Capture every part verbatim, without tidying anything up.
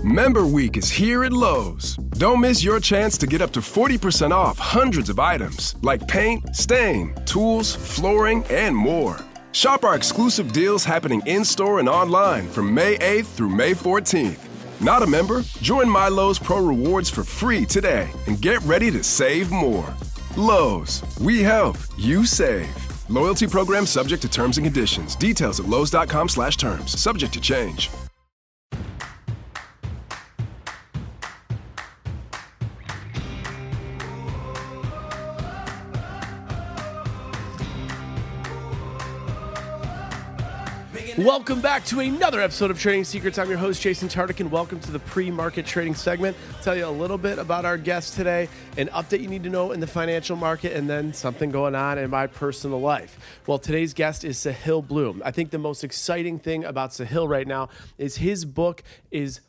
Member Week is here at Lowe's. Don't miss your chance to get up to forty percent off hundreds of items like paint, stain, tools, flooring, and more. Shop our exclusive deals happening in-store and online from May eighth through May fourteenth. Not a member? Join My Lowe's Pro Rewards for free today and get ready to save more. Lowe's, we help, you save. Loyalty program subject to terms and conditions. Details at lowes.com slash terms. Subject to change. Welcome back to another episode of Trading Secrets. I'm your host, Jason Tartick, and welcome to the pre-market trading segment. I'll tell you a little bit about our guest today, an update you need to know in the financial market, and then something going on in my personal life. Well, today's guest is Sahil Bloom. I think the most exciting thing about Sahil right now is his book is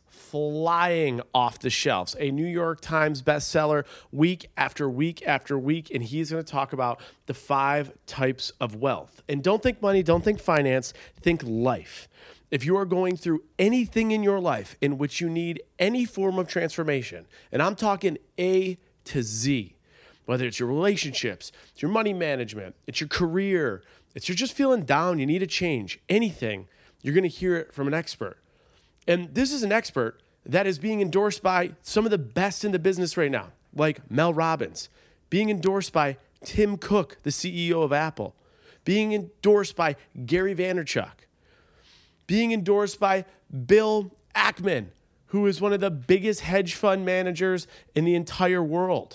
flying off the shelves. A New York Times bestseller week after week after week, and he's going to talk about the five types of wealth. And don't think money, don't think finance, think life. If you are going through anything in your life in which you need any form of transformation, and I'm talking A to Z, whether it's your relationships, it's your money management, it's your career, it's you're just feeling down, you need a change, anything, you're going to hear it from an expert. And this is an expert that is being endorsed by some of the best in the business right now, like Mel Robbins, being endorsed by Tim Cook, the C E O of Apple, being endorsed by Gary Vaynerchuk, being endorsed by Bill Ackman, who is one of the biggest hedge fund managers in the entire world.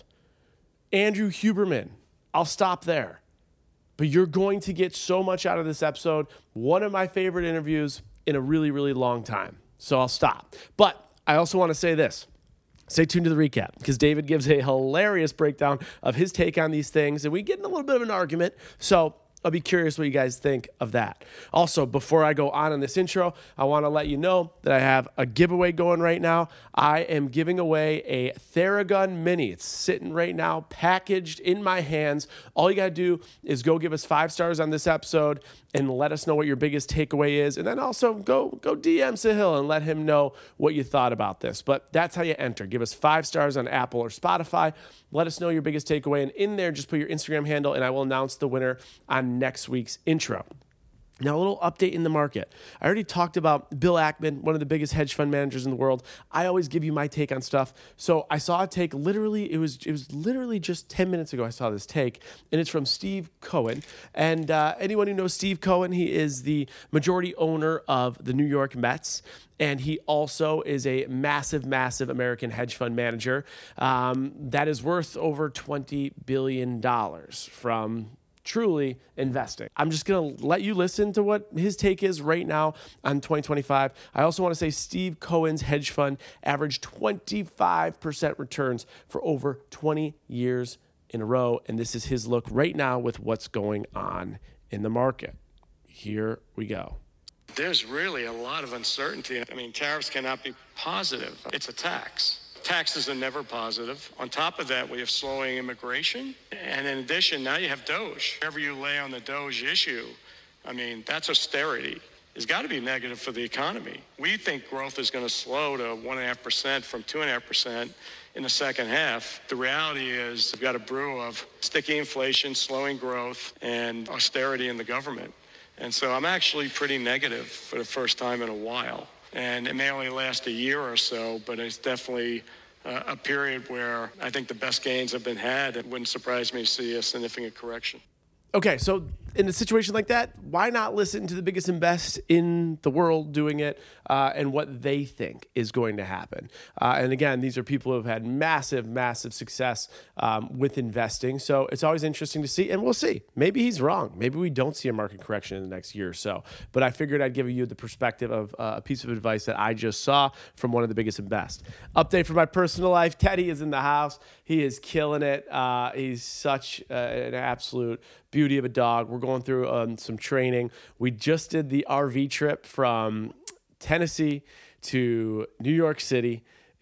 Andrew Huberman. I'll stop there. But you're going to get so much out of this episode. One of my favorite interviews in a really, really long time. So I'll stop. But I also want to say this. Stay tuned to the recap because David gives a hilarious breakdown of his take on these things, and we get in a little bit of an argument. So I'll be curious what you guys think of that. Also, before I go on in this intro, I want to let you know that I have a giveaway going right now. I am giving away a Theragun Mini. It's sitting right now, packaged in my hands. All you got to do is go give us five stars on this episode and let us know what your biggest takeaway is. And then also go, go D M Sahil and let him know what you thought about this. But that's how you enter. Give us five stars on Apple or Spotify. Let us know your biggest takeaway. And in there, just put your Instagram handle, and I will announce the winner on next week's intro. Now, a little update in the market. I already talked about Bill Ackman, one of the biggest hedge fund managers in the world. I always give you my take on stuff. So I saw a take literally, it was it was literally just ten minutes ago I saw this take, and it's from Steve Cohen. And uh, anyone who knows Steve Cohen, he is the majority owner of the New York Mets. And he also is a massive, massive American hedge fund manager um, that is worth over twenty billion dollars from truly investing. I'm just going to let you listen to what his take is right now on twenty twenty-five. I also want to say Steve Cohen's hedge fund averaged twenty-five percent returns for over twenty years in a row. And this is his look right now with what's going on in the market. Here we go. There's really a lot of uncertainty. I mean, tariffs cannot be positive. It's a tax. Taxes are never positive. On top of that, we have slowing immigration. And in addition, now you have DOGE. Whatever you lay on the DOGE issue, I mean, that's austerity. It's got to be negative for the economy. We think growth is going to slow to one point five percent from two point five percent in the second half. The reality is we've got a brew of sticky inflation, slowing growth, and austerity in the government. And so I'm actually pretty negative for the first time in a while. And it may only last a year or so, but it's definitely uh, a period where I think the best gains have been had. It wouldn't surprise me to see a significant correction. Okay, so in a situation like that, why not listen to the biggest and best in the world doing it uh, and what they think is going to happen? Uh, and again, these are people who have had massive, massive success um, with investing. So it's always interesting to see, and we'll see. Maybe he's wrong. Maybe we don't see a market correction in the next year or so. But I figured I'd give you the perspective of uh, a piece of advice that I just saw from one of the biggest and best. Update for my personal life. Teddy is in the house. He is killing it. Uh, he's such uh, an absolute beauty of a dog. We're going through um, some training. We just did the R V trip from Tennessee to New York City.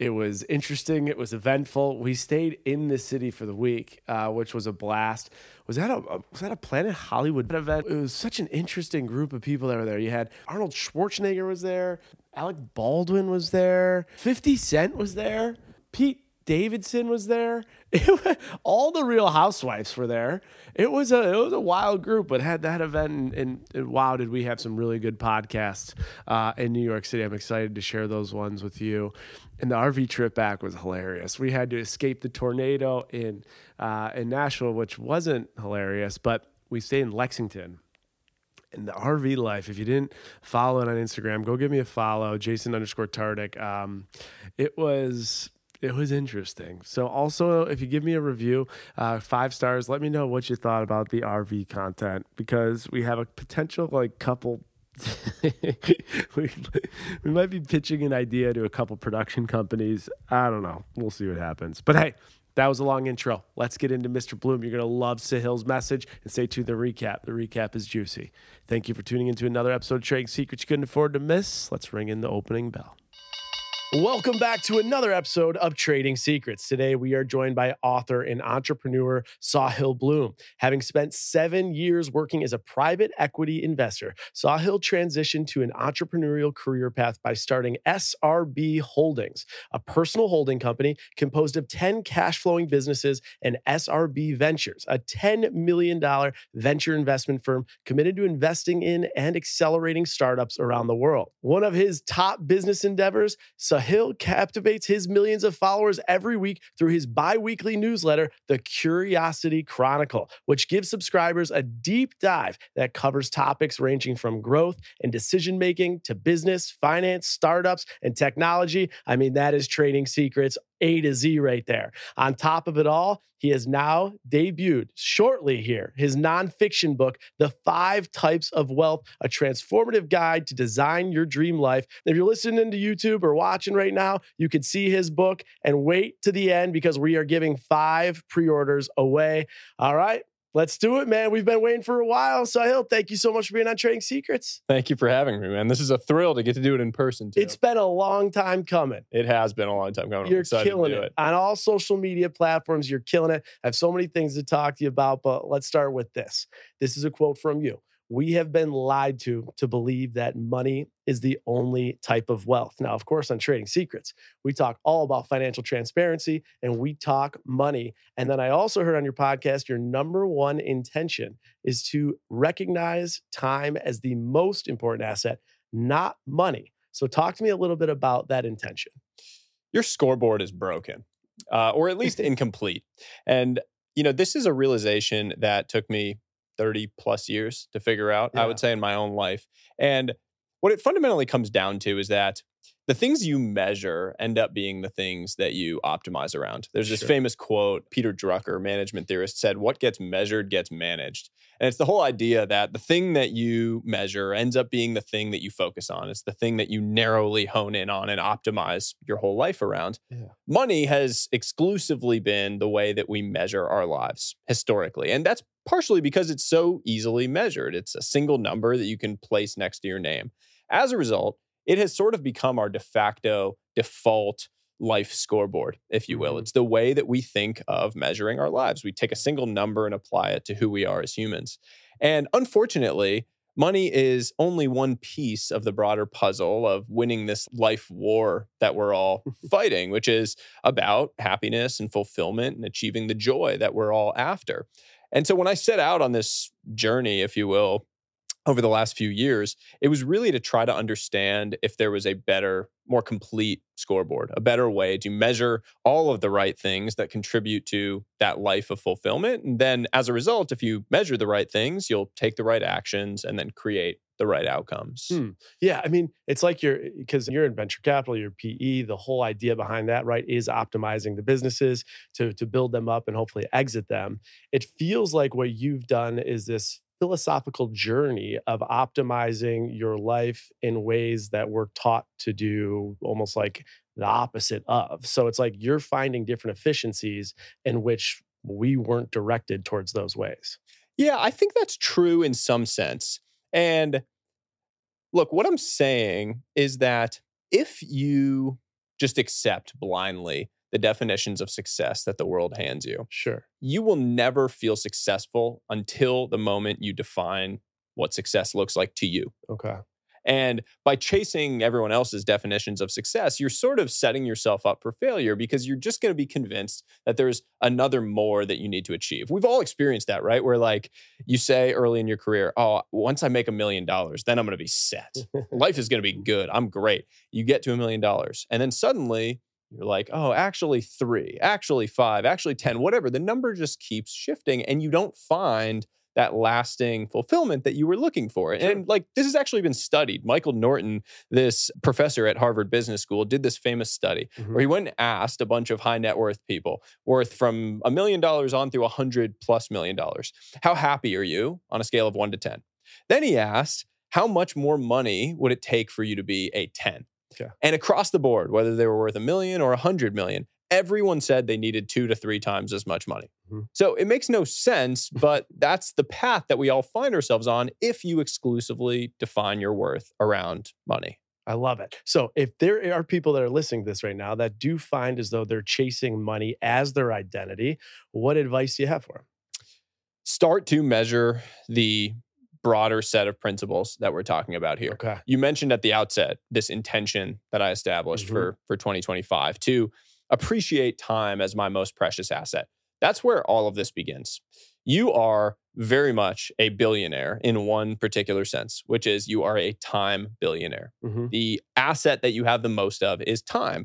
It was interesting. It was eventful. We stayed in the city for the week, uh, which was a blast. Was that a, a was that a Planet Hollywood event? It was such an interesting group of people that were there. You had Arnold Schwarzenegger was there, Alec Baldwin was there, fifty Cent was there, Pete Davidson was there. It was, all the Real Housewives were there. It was a it was a wild group, but had that event, and, and, and wow, did we have some really good podcasts uh, in New York City. I'm excited to share those ones with you. And the R V trip back was hilarious. We had to escape the tornado in uh, in Nashville, which wasn't hilarious, but we stayed in Lexington. And the R V life, if you didn't follow it on Instagram, go give me a follow, Jason underscore Tardik. Um, it was... It was interesting. So also, if you give me a review, uh, five stars, let me know what you thought about the R V content, because we have a potential like couple. we, we might be pitching an idea to a couple production companies. I don't know. We'll see what happens. But hey, that was a long intro. Let's get into Mister Bloom. You're going to love Sahil's message, and stay tuned to the recap. The recap is juicy. Thank you for tuning into another episode of Trading Secrets you couldn't afford to miss. Let's ring in the opening bell. Welcome back to another episode of Trading Secrets. Today, we are joined by author and entrepreneur Sahil Bloom. Having spent seven years working as a private equity investor, Sahil transitioned to an entrepreneurial career path by starting S R B Holdings, a personal holding company composed of ten cash-flowing businesses, and S R B Ventures, a ten million dollars venture investment firm committed to investing in and accelerating startups around the world. One of his top business endeavors, Sahil captivates his millions of followers every week through his bi-weekly newsletter, The Curiosity Chronicle, which gives subscribers a deep dive that covers topics ranging from growth and decision-making to business, finance, startups, and technology. I mean, that is Trading Secrets A to Z right there. On top of it all, he has now debuted shortly here his nonfiction book, The Five Types of Wealth, a transformative guide to design your dream life. If you're listening to YouTube or watching right now, you can see his book, and wait to the end because we are giving five pre-orders away. All right. Let's do it, man. We've been waiting for a while. Sahil, thank you so much for being on Trading Secrets. Thank you for having me, man. This is a thrill to get to do it in person, too. It's been a long time coming. It has been a long time coming. You're killing it. it. On all social media platforms, you're killing it. I have so many things to talk to you about, but let's start with this. This is a quote from you. We have been lied to to believe that money is the only type of wealth. Now, of course, on Trading Secrets, we talk all about financial transparency and we talk money. And then I also heard on your podcast, your number one intention is to recognize time as the most important asset, not money. So talk to me a little bit about that intention. Your scoreboard is broken, uh, or at least incomplete. And, you know, this is a realization that took me thirty plus years to figure out, yeah. I would say, in my own life. And what it fundamentally comes down to is that the things you measure end up being the things that you optimize around. There's this sure. famous quote, Peter Drucker, management theorist, said, what gets measured gets managed. And it's the whole idea that the thing that you measure ends up being the thing that you focus on. It's the thing that you narrowly hone in on and optimize your whole life around. Yeah. Money has exclusively been the way that we measure our lives historically. And that's partially because it's so easily measured. It's a single number that you can place next to your name. As a result, it has sort of become our de facto default life scoreboard, if you will. Mm-hmm. It's the way that we think of measuring our lives. We take a single number and apply it to who we are as humans. And unfortunately, money is only one piece of the broader puzzle of winning this life war that we're all fighting, which is about happiness and fulfillment and achieving the joy that we're all after. And so when I set out on this journey, if you will, over the last few years, it was really to try to understand if there was a better, more complete scoreboard, a better way to measure all of the right things that contribute to that life of fulfillment. And then as a result, if you measure the right things, you'll take the right actions and then create the right outcomes. Hmm. Yeah, I mean, it's like you're, because you're in venture capital, you're P E, the whole idea behind that, right, is optimizing the businesses to, to build them up and hopefully exit them. It feels like what you've done is this philosophical journey of optimizing your life in ways that we're taught to do almost like the opposite of. So it's like you're finding different efficiencies in which we weren't directed towards those ways. Yeah, I think that's true in some sense. And look, what I'm saying is that if you just accept blindly the definitions of success that the world hands you. Sure. You will never feel successful until the moment you define what success looks like to you. Okay. And by chasing everyone else's definitions of success, you're sort of setting yourself up for failure because you're just going to be convinced that there's another more that you need to achieve. We've all experienced that, right? Where like you say early in your career, oh, once I make a million dollars, then I'm going to be set. Life is going to be good. I'm great. You get to a million dollars. And then suddenly you're like, oh, actually three, actually five, actually ten, whatever. The number just keeps shifting and you don't find that lasting fulfillment that you were looking for. Sure. And like, this has actually been studied. Michael Norton, this professor at Harvard Business School, did this famous study mm-hmm. where he went and asked a bunch of high net worth people worth from a million dollars on through a hundred plus million dollars. How happy are you on a scale of one to ten? Then he asked, how much more money would it take for you to be a ten? Okay. And across the board, whether they were worth a million or a hundred million, everyone said they needed two to three times as much money. Mm-hmm. So it makes no sense, but that's the path that we all find ourselves on if you exclusively define your worth around money. I love it. So if there are people that are listening to this right now that do find as though they're chasing money as their identity, what advice do you have for them? Start to measure the broader set of principles that we're talking about here. Okay. You mentioned at the outset this intention that I established mm-hmm. for, for twenty twenty-five to appreciate time as my most precious asset. That's where all of this begins. You are very much a billionaire in one particular sense, which is you are a time billionaire. Mm-hmm. The asset that you have the most of is time.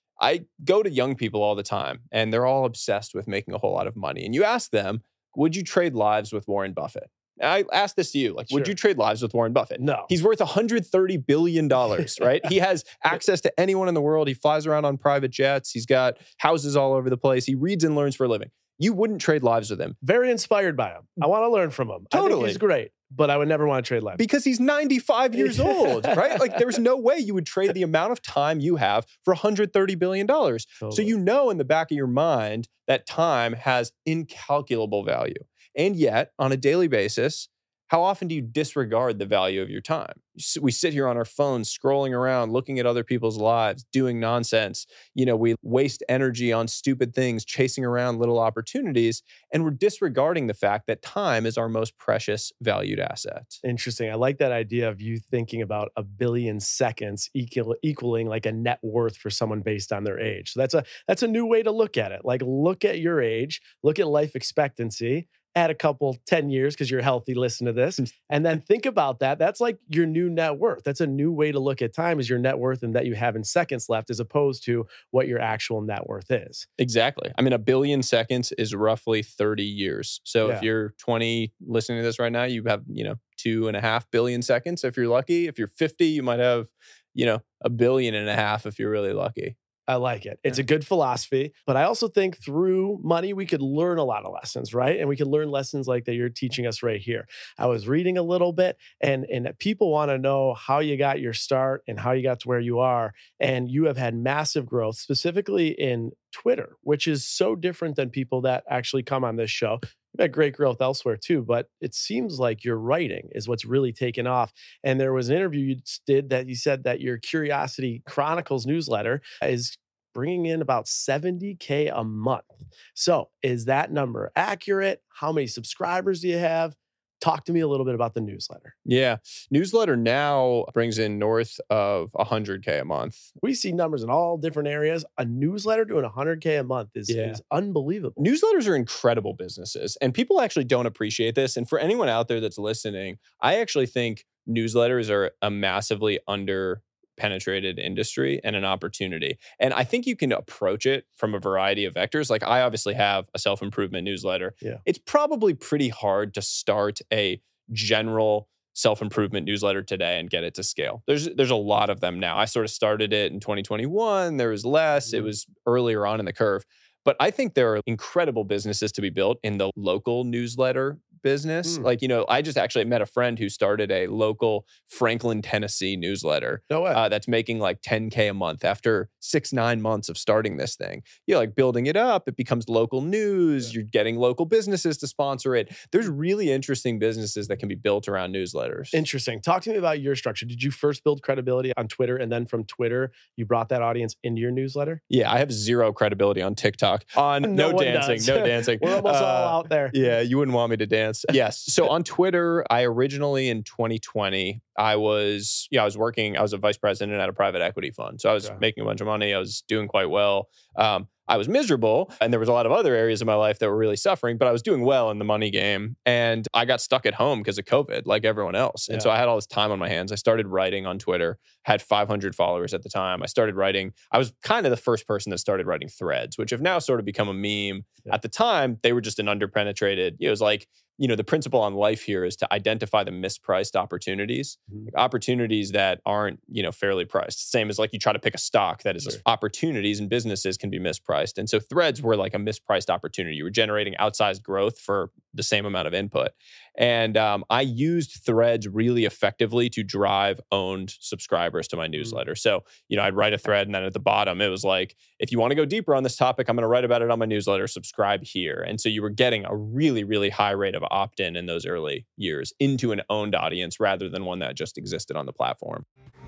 I go to young people all the time, and they're all obsessed with making a whole lot of money. And you ask them, would you trade lives with Warren Buffett? And I asked this to you, like, sure. would you trade lives with Warren Buffett? No. He's worth one hundred thirty billion dollars, right? He has access to anyone in the world. He flies around on private jets. He's got houses all over the place. He reads and learns for a living. You wouldn't trade lives with him. Very inspired by him. I want to learn from him. Totally. I think he's great, but I would never want to trade lives. Because he's ninety-five years old, right? Like, there's no way you would trade the amount of time you have for one hundred thirty billion dollars. Totally. So you know in the back of your mind that time has incalculable value. And yet, on a daily basis, how often do you disregard the value of your time? We sit here on our phones, scrolling around, looking at other people's lives, doing nonsense. You know, we waste energy on stupid things, chasing around little opportunities, and we're disregarding the fact that time is our most precious, valued asset. Interesting. I like that idea of you thinking about a billion seconds equal, equaling like a net worth for someone based on their age. So that's a that's a new way to look at it. Like, look at your age, look at life expectancy, add a couple ten years because you're healthy, listen to this, and then think about that. That's like your new net worth. That's a new way to look at time, is your net worth and that you have in seconds left as opposed to what your actual net worth is. Exactly. I mean, a billion seconds is roughly thirty years. So yeah. if you're twenty listening to this right now, you have, you know, two and a half billion seconds if you're lucky. If you're fifty, you might have, you know, a billion and a half if you're really lucky. I like it. It's a good philosophy, but I also think through money, we could learn a lot of lessons, right? And we could learn lessons like that you're teaching us right here. I was reading a little bit, and, and people want to know how you got your start and how you got to where you are. And you have had massive growth, specifically in Twitter, which is so different than people that actually come on this show. You've had great growth elsewhere too, but it seems like your writing is what's really taken off. And there was an interview you did that you said that your Curiosity Chronicles newsletter is bringing in about seventy K a month. So is that number accurate? How many subscribers do you have? Talk to me a little bit about the newsletter. Yeah. Newsletter now brings in north of one hundred K a month. We see numbers in all different areas. A newsletter doing one hundred K a month is, yeah. is unbelievable. Newsletters are incredible businesses, and people actually don't appreciate this. And for anyone out there that's listening, I actually think newsletters are a massively under penetrated industry and an opportunity. And I think you can approach it from a variety of vectors. Like, I obviously have a self-improvement newsletter. Yeah. It's probably pretty hard to start a general self-improvement newsletter today and get it to scale. There's there's a lot of them now. I sort of started it in twenty twenty-one. There was less. Mm-hmm. It was earlier on in the curve. But I think there are incredible businesses to be built in the local newsletter business. Mm. Like, you know, I just actually met a friend who started a local Franklin, Tennessee newsletter. No way. Uh, that's making like ten K a month after six, nine months of starting this thing. You're like building it up. It becomes local news. Yeah. You're getting local businesses to sponsor it. There's really interesting businesses that can be built around newsletters. Interesting. Talk to me about your structure. Did you first build credibility on Twitter, and then from Twitter, you brought that audience into your newsletter? Yeah, I have zero credibility on TikTok. On No no, one dancing, does. no dancing. We're almost Uh, all out there. Yeah, you wouldn't want me to dance. Yes. So on Twitter, I originally in twenty twenty, I was, yeah, I was working, I was a vice president at a private equity fund. So I was Okay. making a bunch of money. I was doing quite well. Um, I was miserable, and there was a lot of other areas of my life that were really suffering, but I was doing well in the money game. And I got stuck at home because of COVID, like everyone else. And Yeah. so I had all this time on my hands. I started writing on Twitter, had five hundred followers at the time. I started writing, I was kind of the first person that started writing threads, which have now sort of become a meme. Yeah. At the time, they were just an underpenetrated, it was like, you know, the principle on life here is to identify the mispriced opportunities, Mhm. opportunities that aren't, you know, fairly priced. Same as like you try to pick a stock that is Sure. opportunities in businesses can be mispriced. And so threads were like a mispriced opportunity. You were generating outsized growth for the same amount of input. And um, I used threads really effectively to drive owned subscribers to my newsletter. So, you know, I'd write a thread, and then at the bottom, it was like, if you want to go deeper on this topic, I'm going to write about it on my newsletter, subscribe here. And so you were getting a really, really high rate of opt-in in those early years into an owned audience rather than one that just existed on the platform.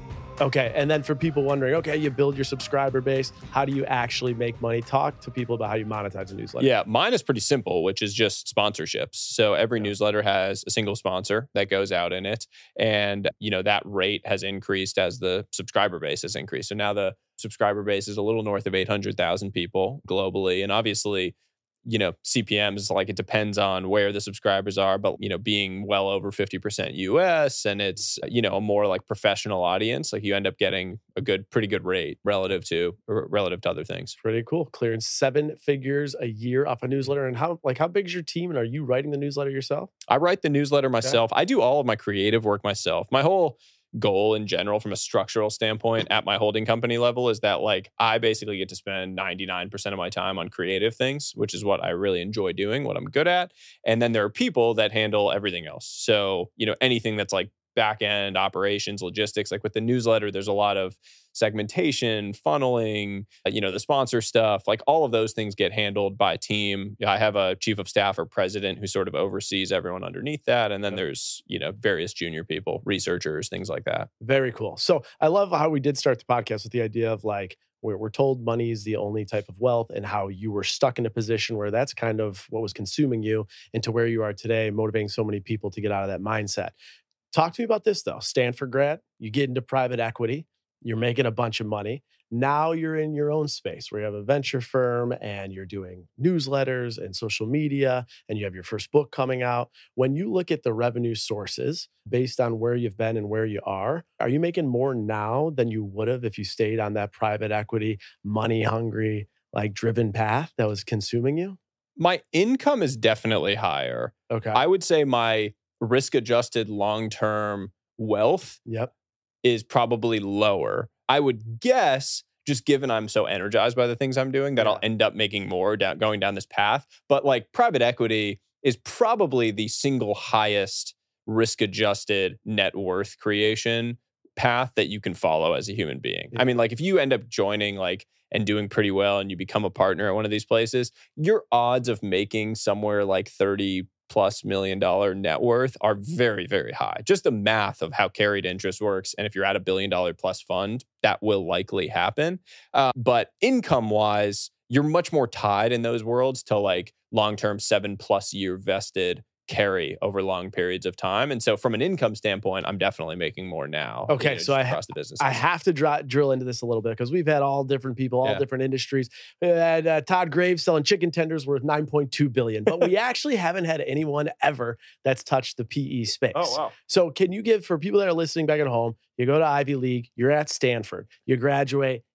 Okay. And then for people wondering, okay, you build your subscriber base. How do you actually make money? Talk to people about how you monetize a newsletter. Yeah, mine is pretty simple, which is just sponsorships. So every Yeah. newsletter has a single sponsor that goes out in it. And, you know, that rate has increased as the subscriber base has increased. So now the subscriber base is a little north of eight hundred thousand people globally. And obviously, you know, C P Ms, like it depends on where the subscribers are, but, you know, being well over fifty percent U S and it's, you know, a more like professional audience, like you end up getting a good, pretty good rate relative to, relative to other things. Pretty cool. Clearing seven figures a year off a newsletter. And how, like, how big is your team? And are you writing the newsletter yourself? I write the newsletter myself. I do all of my creative work myself. My whole goal in general from a structural standpoint at my holding company level is that like I basically get to spend ninety-nine percent of my time on creative things, which is what I really enjoy doing, what I'm good at. And then there are people that handle everything else. So, you know, anything that's like back end operations, logistics, like with the newsletter, there's a lot of segmentation, funneling, you know, the sponsor stuff, like all of those things get handled by a team. I have a chief of staff or president who sort of oversees everyone underneath that. And then there's, you know, various junior people, researchers, things like that. Very cool. So I love how we did start the podcast with the idea of like, where we're told money is the only type of wealth, and how you were stuck in a position where that's kind of what was consuming you, into where you are today, motivating so many people to get out of that mindset. Talk to me about this though. Stanford grad, you get into private equity, you're making a bunch of money. Now you're in your own space where you have a venture firm and you're doing newsletters and social media, and you have your first book coming out. When you look at the revenue sources based on where you've been and where you are, are you making more now than you would have if you stayed on that private equity, money hungry, like driven path that was consuming you? My income is definitely higher. Okay. I would say my risk-adjusted long-term wealth Yep. is probably lower. I would guess, just given I'm so energized by the things I'm doing, that Yeah. I'll end up making more down, going down this path. But like private equity is probably the single highest risk-adjusted net worth creation path that you can follow as a human being. Yeah. I mean, like if you end up joining like and doing pretty well and you become a partner at one of these places, your odds of making somewhere like thirty plus million dollar net worth are very, very high. Just the math of how carried interest works. And if you're at a billion dollar plus fund, that will likely happen. Uh, but income wise, you're much more tied in those worlds to like long-term seven plus year vested carry over long periods of time. And so from an income standpoint, I'm definitely making more now. Okay, you know, so I ha- across the business. I have to dr- drill into this a little bit because we've had all different people, all Yeah. different industries. We had uh, Todd Graves selling chicken tenders worth nine point two billion dollars, but we actually haven't had anyone ever that's touched the P E space. Oh, wow. So can you give, for people that are listening back at home, you go to Ivy League, you're at Stanford, you graduate,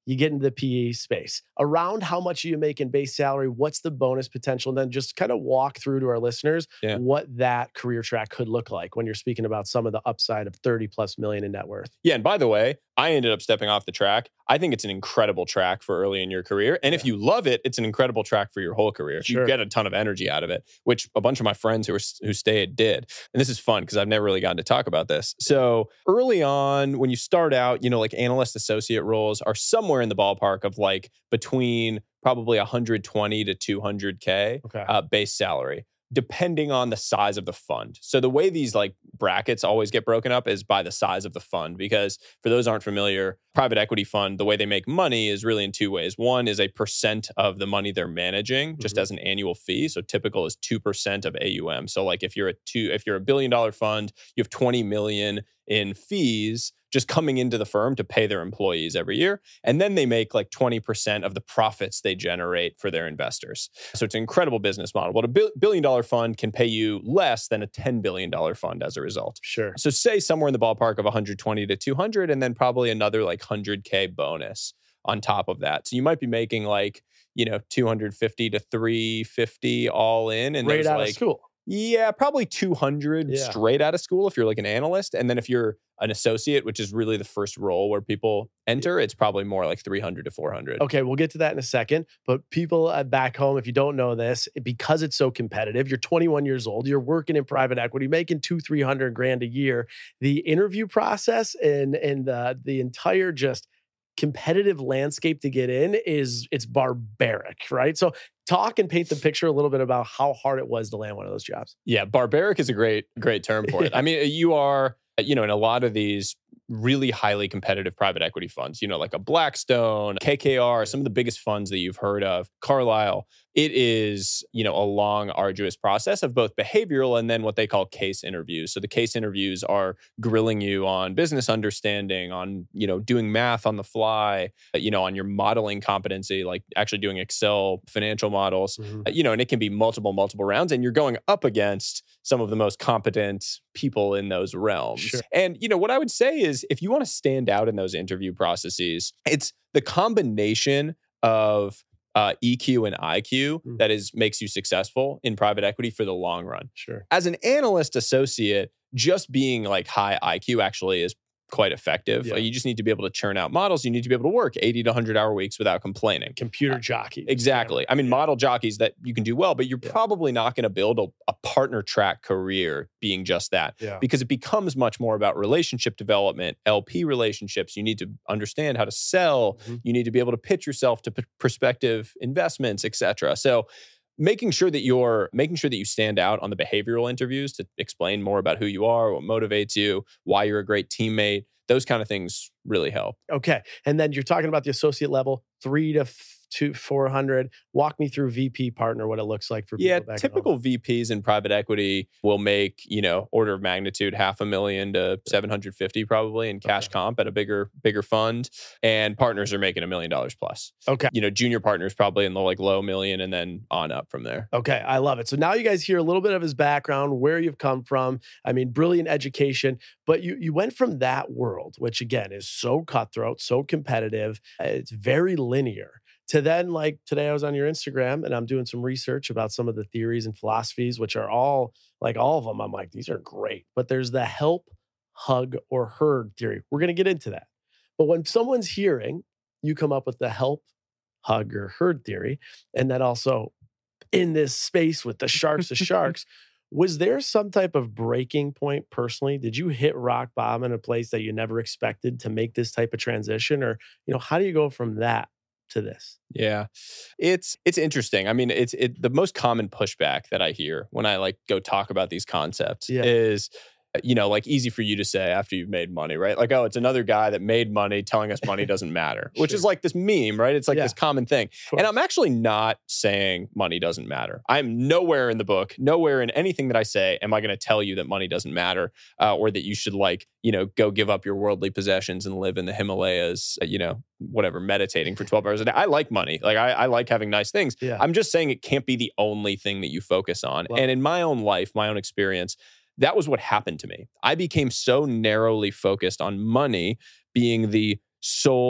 you get into the P E space. Around how much you make in base salary, what's the bonus potential? And then just kind of walk through to our listeners yeah. what that career track could look like when you're speaking about some of the upside of thirty plus million in net worth. Yeah. And by the way, I ended up stepping off the track. I think it's an incredible track for early in your career. And yeah. if you love it, it's an incredible track for your whole career. If sure. you get a ton of energy out of it, which a bunch of my friends who were, who stayed did. And this is fun because I've never really gotten to talk about this. So early on, when you start out, you know, like analyst associate roles are somewhere in the ballpark of like between probably one hundred twenty to two hundred K okay. uh, base salary, depending on the size of the fund. So the way these like brackets always get broken up is by the size of the fund, because for those who aren't familiar, private equity fund, the way they make money is really in two ways. One is a percent of the money they're managing just mm-hmm. as an annual fee. So typical is two percent of A U M. So like if you're a two, if you're a billion dollar fund, you have twenty million in fees just coming into the firm to pay their employees every year. And then they make like twenty percent of the profits they generate for their investors. So it's an incredible business model. But a billion dollar fund can pay you less than a ten billion dollars fund as a result. Sure. So say somewhere in the ballpark of one hundred twenty to two hundred, and then probably another like one hundred K bonus on top of that. So you might be making like, you know, two hundred fifty to three fifty all in. And right out like, of school. Yeah, probably two hundred yeah. straight out of school if you're like an analyst. And then if you're an associate, which is really the first role where people enter, it's probably more like three hundred to four hundred. Okay, we'll get to that in a second. But people uh, back home, if you don't know this, because it's so competitive, you're twenty-one years old, you're working in private equity, making two, three hundred grand a year. The interview process and and the the entire just competitive landscape to get in is it's barbaric, right? So talk and paint the picture a little bit about how hard it was to land one of those jobs. Yeah, barbaric is a great, great term for it. I mean, you are, you know, in a lot of these really highly competitive private equity funds, you know, like a Blackstone, K K R, some of the biggest funds that you've heard of, Carlyle, it is, you know, a long, arduous process of both behavioral and then what they call case interviews. So the case interviews are grilling you on business understanding, on, you know, doing math on the fly, you know, on your modeling competency, like actually doing Excel financial models, mm-hmm. you know, and it can be multiple, multiple rounds. And you're going up against some of the most competent people in those realms. Sure. And, you know, what I would say is if you want to stand out in those interview processes, it's the combination of Uh, E Q and I Q mm. that is makes you successful in private equity for the long run. Sure. As an analyst associate, just being like high I Q actually is quite effective. Yeah. Like, you just need to be able to churn out models. You need to be able to work eighty to one hundred hour weeks without complaining. Computer jockey. Uh, exactly. I mean, yeah. model jockeys that you can do well, but you're yeah. probably not going to build a, a partner track career being just that yeah. because it becomes much more about relationship development, L P relationships. You need to understand how to sell. Mm-hmm. You need to be able to pitch yourself to p- prospective investments, et cetera. So making sure that you're making sure that you stand out on the behavioral interviews to explain more about who you are, what motivates you, why you're a great teammate, those kind of things really help. Okay. And then you're talking about the associate level, three to f- to four hundred. Walk me through V P partner, what it looks like for people yeah, back typical home. V Ps in private equity will make, you know, order of magnitude half a million to seven hundred fifty probably in cash okay. comp at a bigger, bigger fund. And partners are making a million dollars plus. Okay. You know, junior partners probably in the like low million and then on up from there. Okay. I love it. So now you guys hear a little bit of his background, where you've come from. I mean, brilliant education, but you you went from that world, which again is so cutthroat, so competitive. It's very linear. To then, like today I was on your Instagram and I'm doing some research about some of the theories and philosophies, which are all, like all of them, I'm like, these are great. But there's the help, hug, or herd theory. We're going to get into that. But when someone's hearing, you come up with the help, hug, or herd theory, and then also in this space with the sharks of sharks, was there some type of breaking point personally? Did you hit rock bottom in a place that you never expected to make this type of transition? Or, you know, how do you go from that to this? Yeah, it's it's interesting. I mean, it's it the most common pushback that I hear when I like go talk about these concepts yeah. is, you know, like easy for you to say after you've made money, right? Like, oh, it's another guy that made money telling us money doesn't matter, which sure. is like this meme, right? It's like yeah. this common thing. And I'm actually not saying money doesn't matter. I'm nowhere in the book, nowhere in anything that I say am I going to tell you that money doesn't matter uh, or that you should like, you know, go give up your worldly possessions and live in the Himalayas, uh, you know, whatever, meditating for twelve hours a day. I like money. Like I, I like having nice things. Yeah. I'm just saying it can't be the only thing that you focus on. Wow. And in my own life, my own experience, that was what happened to me. I became so narrowly focused on money being the sole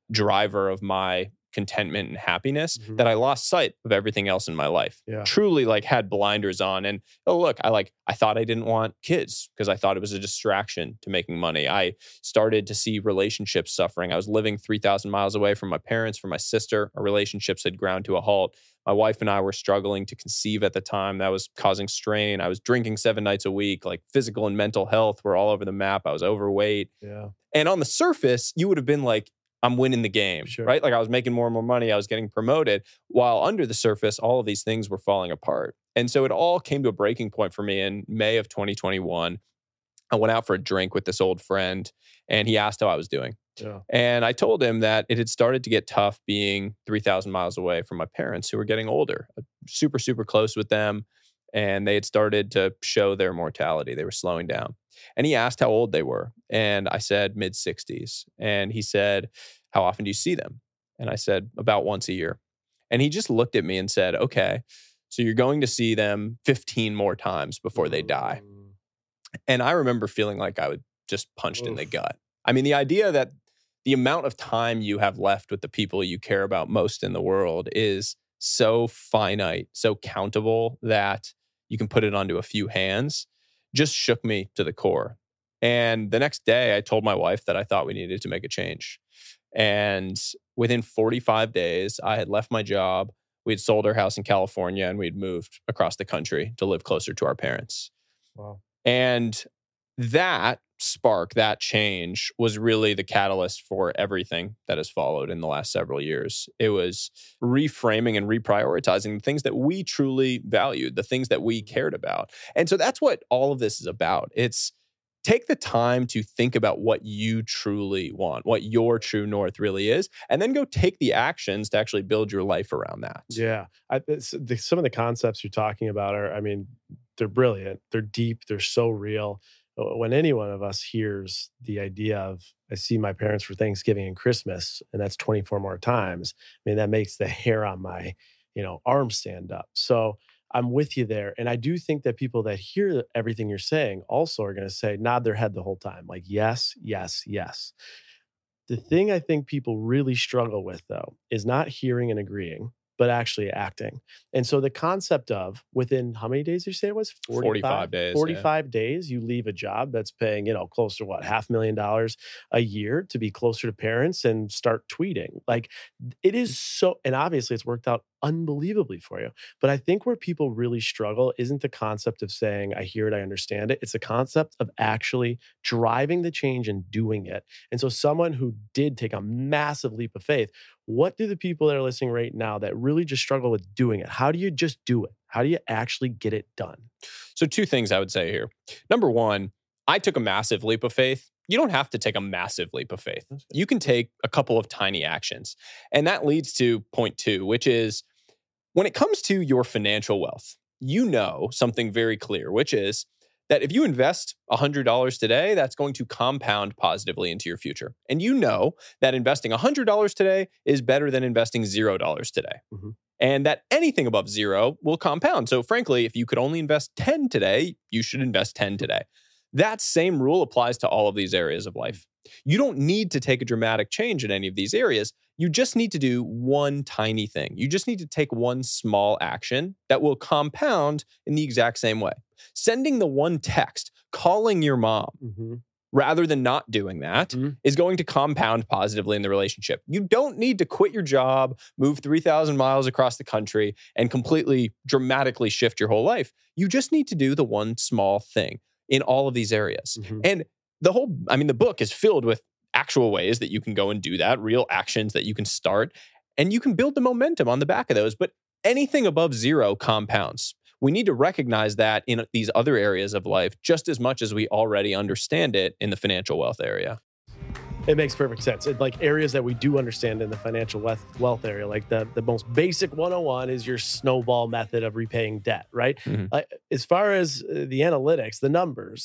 driver of my contentment and happiness Mhm. that I lost sight of everything else in my life. Yeah. Truly like had blinders on. And oh, look, I like, I thought I didn't want kids because I thought it was a distraction to making money. I started to see relationships suffering. I was living three thousand miles away from my parents, from my sister. Our relationships had ground to a halt. My wife and I were struggling to conceive at the time. That was causing strain. I was drinking seven nights a week. Like physical and mental health were all over the map. I was overweight. Yeah. And on the surface, you would have been like, I'm winning the game, Sure. right? Like I was making more and more money. I was getting promoted, while under the surface, all of these things were falling apart. And so it all came to a breaking point for me in May of twenty twenty-one. I went out for a drink with this old friend and he asked how I was doing. Yeah. And I told him that it had started to get tough being three thousand miles away from my parents who were getting older, super, super close with them. And they had started to show their mortality. They were slowing down. And he asked how old they were. And I said mid sixties. And he said, how often do you see them? And I said, about once a year. And he just looked at me and said, okay, so you're going to see them fifteen more times before they die. Mm. And I remember feeling like I was just punched Oof. in the gut. I mean, the idea that the amount of time you have left with the people you care about most in the world is so finite, so countable that you can put it onto a few hands, just shook me to the core. And the next day I told my wife that I thought we needed to make a change. And within forty-five days, I had left my job. We had sold our house in California and we'd moved across the country to live closer to our parents. Wow. And that spark, that change was really the catalyst for everything that has followed in the last several years. It was reframing and reprioritizing the things that we truly valued, the things that we cared about. And so that's what all of this is about. It's take the time to think about what you truly want, what your true north really is, and then go take the actions to actually build your life around that. Yeah. I, it's, the, some of the concepts you're talking about are, I mean, they're brilliant. They're deep. They're so real. When any one of us hears the idea of, I see my parents for Thanksgiving and Christmas, and that's twenty-four more times, I mean, that makes the hair on my, you know, arm stand up. So I'm with you there. And I do think that people that hear everything you're saying also are going to say, nod their head the whole time. Like, yes, yes, yes. The thing I think people really struggle with, though, is not hearing and agreeing, but actually acting. And so the concept of within how many days did you say it was? forty-five, forty-five days. forty-five yeah. days, you leave a job that's paying, you know, close to what, half million dollars a year to be closer to parents and start tweeting. Like it is so, and obviously it's worked out unbelievably for you. But I think where people really struggle isn't the concept of saying, I hear it, I understand it. It's the concept of actually driving the change and doing it. And so someone who did take a massive leap of faith, what do the people that are listening right now that really just struggle with doing it? How do you just do it? How do you actually get it done? So two things I would say here. Number one, I took a massive leap of faith. You don't have to take a massive leap of faith. You can take a couple of tiny actions. And that leads to point two, which is when it comes to your financial wealth, you know something very clear, which is that if you invest one hundred dollars today, that's going to compound positively into your future. And you know that investing one hundred dollars today is better than investing zero dollars today. Mm-hmm. And that anything above zero will compound. So frankly, if you could only invest ten today, you should invest ten today. That same rule applies to all of these areas of life. You don't need to take a dramatic change in any of these areas. You just need to do one tiny thing. You just need to take one small action that will compound in the exact same way. Sending the one text, calling your mom, mm-hmm. rather than not doing that, mm-hmm. is going to compound positively in the relationship. You don't need to quit your job, move three thousand miles across the country, and completely dramatically shift your whole life. You just need to do the one small thing in all of these areas. Mm-hmm. And the whole, I mean, the book is filled with actual ways that you can go and do that, real actions that you can start, and you can build the momentum on the back of those. But anything above zero compounds. We need to recognize that in these other areas of life just as much as we already understand it in the financial wealth area. It makes perfect sense. It, like areas that we do understand in the financial wealth, wealth area, like the, the most basic one oh one is your snowball method of repaying debt, right? Mm-hmm. Uh, as far as the analytics, the numbers,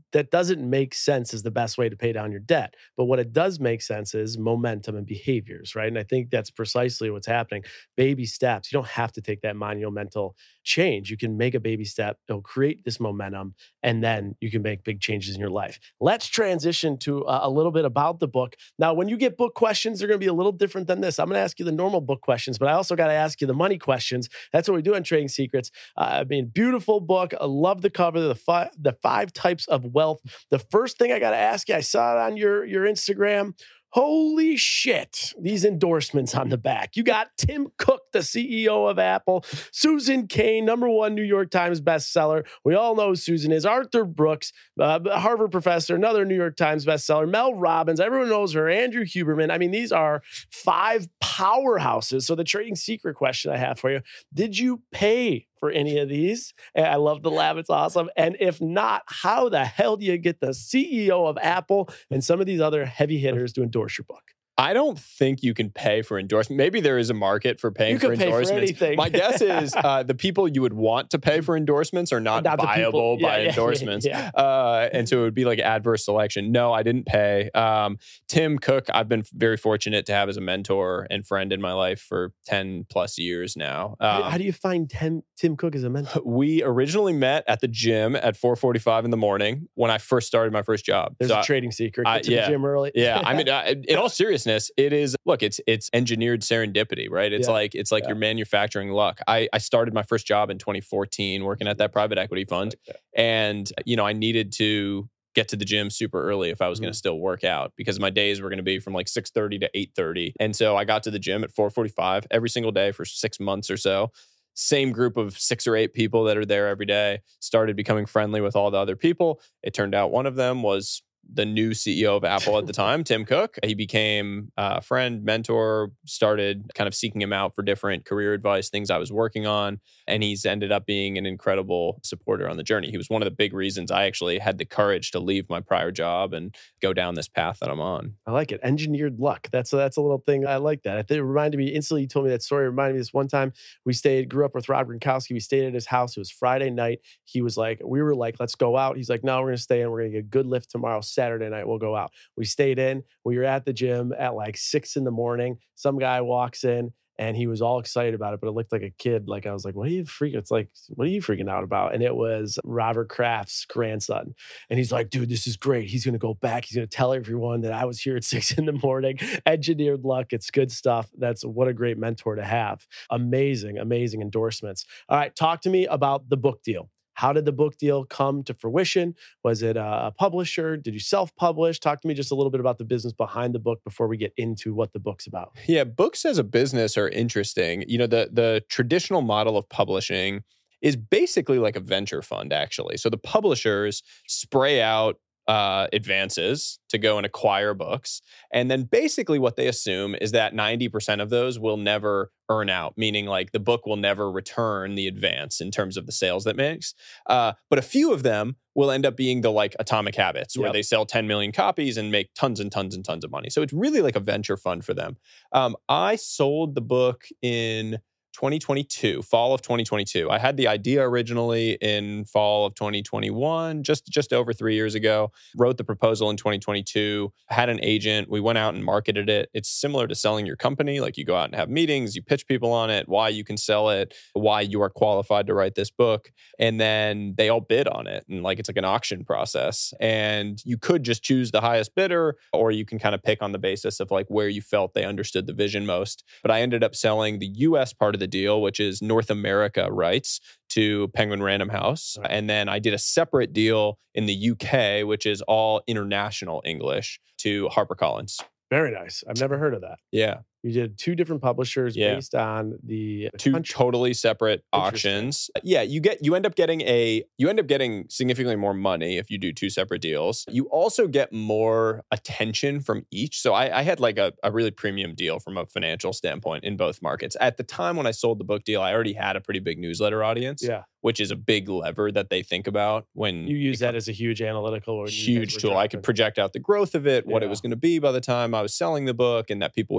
that doesn't make sense as the best way to pay down your debt. But what it does make sense is momentum and behaviors, right? And I think that's precisely what's happening. Baby steps. You don't have to take that monumental change. You can make a baby step. It'll create this momentum, and then you can make big changes in your life. Let's transition to uh, a little bit about the book. Now, when you get book questions, they're going to be a little different than this. I'm going to ask you the normal book questions, but I also got to ask you the money questions. That's what we do on Trading Secrets. Uh, I mean, beautiful book. I love the cover. The five, the five types of wealth. The first thing I got to ask you, I saw it on your, your Instagram. Holy shit, these endorsements on the back. You got Tim Cook, the C E O of Apple, Susan Cain, number one New York Times bestseller. We all know who Susan is. Arthur Brooks, uh, Harvard professor, another New York Times bestseller. Mel Robbins, everyone knows her. Andrew Huberman. I mean, these are five powerhouses. So the trading secret question I have for you, did you pay for any of these? And I love the laugh. It's awesome. And if not, how the hell do you get the C E O of Apple and some of these other heavy hitters to endorse your book? I don't think you can pay for endorsement. Maybe there is a market for paying you for can endorsements. Pay for anything. My guess is uh, the people you would want to pay for endorsements are not, Not the viable people. by Yeah, yeah, endorsements. yeah. Uh, and so it would be like adverse selection. No, I didn't pay. Um, Tim Cook, I've been very fortunate to have as a mentor and friend in my life for ten plus years now. Um, how, how do you find Tim, Tim Cook as a mentor? We originally met at the gym at four forty-five in the morning when I first started my first job. There's So a I- trading secret. Get I- to yeah. the gym early. Yeah, I mean, uh, in all seriousness, it is. Look, it's it's engineered serendipity, right? It's Yeah. like it's like Yeah. you're manufacturing luck. I I started my first job in twenty fourteen working at that private equity fund, Okay. and you know I needed to get to the gym super early if I was going Mhm. to still work out because my days were going to be from like six thirty to eight thirty, and so I got to the gym at four forty-five every single day for six months or so. Same group of six or eight people that are there every day. Started becoming friendly with all the other people. It turned out one of them was the new C E O of Apple at the time, Tim Cook. He became a friend, mentor, started kind of seeking him out for different career advice, things I was working on. And he's ended up being an incredible supporter on the journey. He was one of the big reasons I actually had the courage to leave my prior job and go down this path that I'm on. I like it. Engineered luck. That's a, that's a little thing. I like that. I think it reminded me instantly. You told me that story. It reminded me this one time we stayed, grew up with Rob Gronkowski. We stayed at his house. It was Friday night. He was like, we were like, let's go out. He's like, no, we're going to stay in. We're going to get a good lift tomorrow. Saturday night, we'll go out. We stayed in. We were at the gym at like six in the morning. Some guy walks in and he was all excited about it, but it looked like a kid. Like I was like, what are you freaking? It's like, what are you freaking out about? And it was Robert Kraft's grandson. And he's like, dude, this is great. He's going to go back. He's going to tell everyone that I was here at six in the morning. Engineered luck. It's good stuff. That's what a great mentor to have. Amazing, amazing endorsements. All right. Talk to me about the book deal. How did the book deal come to fruition? Was it a publisher? Did you self-publish? Talk to me just a little bit about the business behind the book before we get into what the book's about. Yeah, books as a business are interesting. You know, the the traditional model of publishing is basically like a venture fund, actually. So the publishers spray out uh, advances to go and acquire books. And then basically what they assume is that ninety percent of those will never earn out, meaning like the book will never return the advance in terms of the sales that makes. Uh, but a few of them will end up being the like Atomic Habits, where Yep. they sell ten million copies and make tons and tons and tons of money. So it's really like a venture fund for them. Um, I sold the book in twenty twenty-two, fall of twenty twenty-two. I had the idea originally in fall of twenty twenty-one, just, just over three years ago. Wrote the proposal in twenty twenty-two, had an agent. We went out and marketed it. It's similar to selling your company. Like you go out and have meetings, you pitch people on it, why you can sell it, why you are qualified to write this book. And then they all bid on it. And like it's like an auction process. And you could just choose the highest bidder, or you can kind of pick on the basis of like where you felt they understood the vision most. But I ended up selling the U S part of the deal, which is North America rights, to Penguin Random House. And then I did a separate deal in the U K, which is all international English, to HarperCollins. Very nice. I've never heard of that. Yeah. You did two different publishers Yeah. based on the Two country. totally separate Interesting. auctions. Yeah, you get you end up getting a you end up getting significantly more money if you do two separate deals. You also get more attention from each. So I, I had like a, a really premium deal from a financial standpoint in both markets. At the time when I sold the book deal, I already had a pretty big newsletter audience, Yeah. which is a big lever that they think about when You use it that as a huge analytical or huge tool. I could project out the growth of it, what it Yeah. was going to be by the time I was selling the book, and that people would buy it,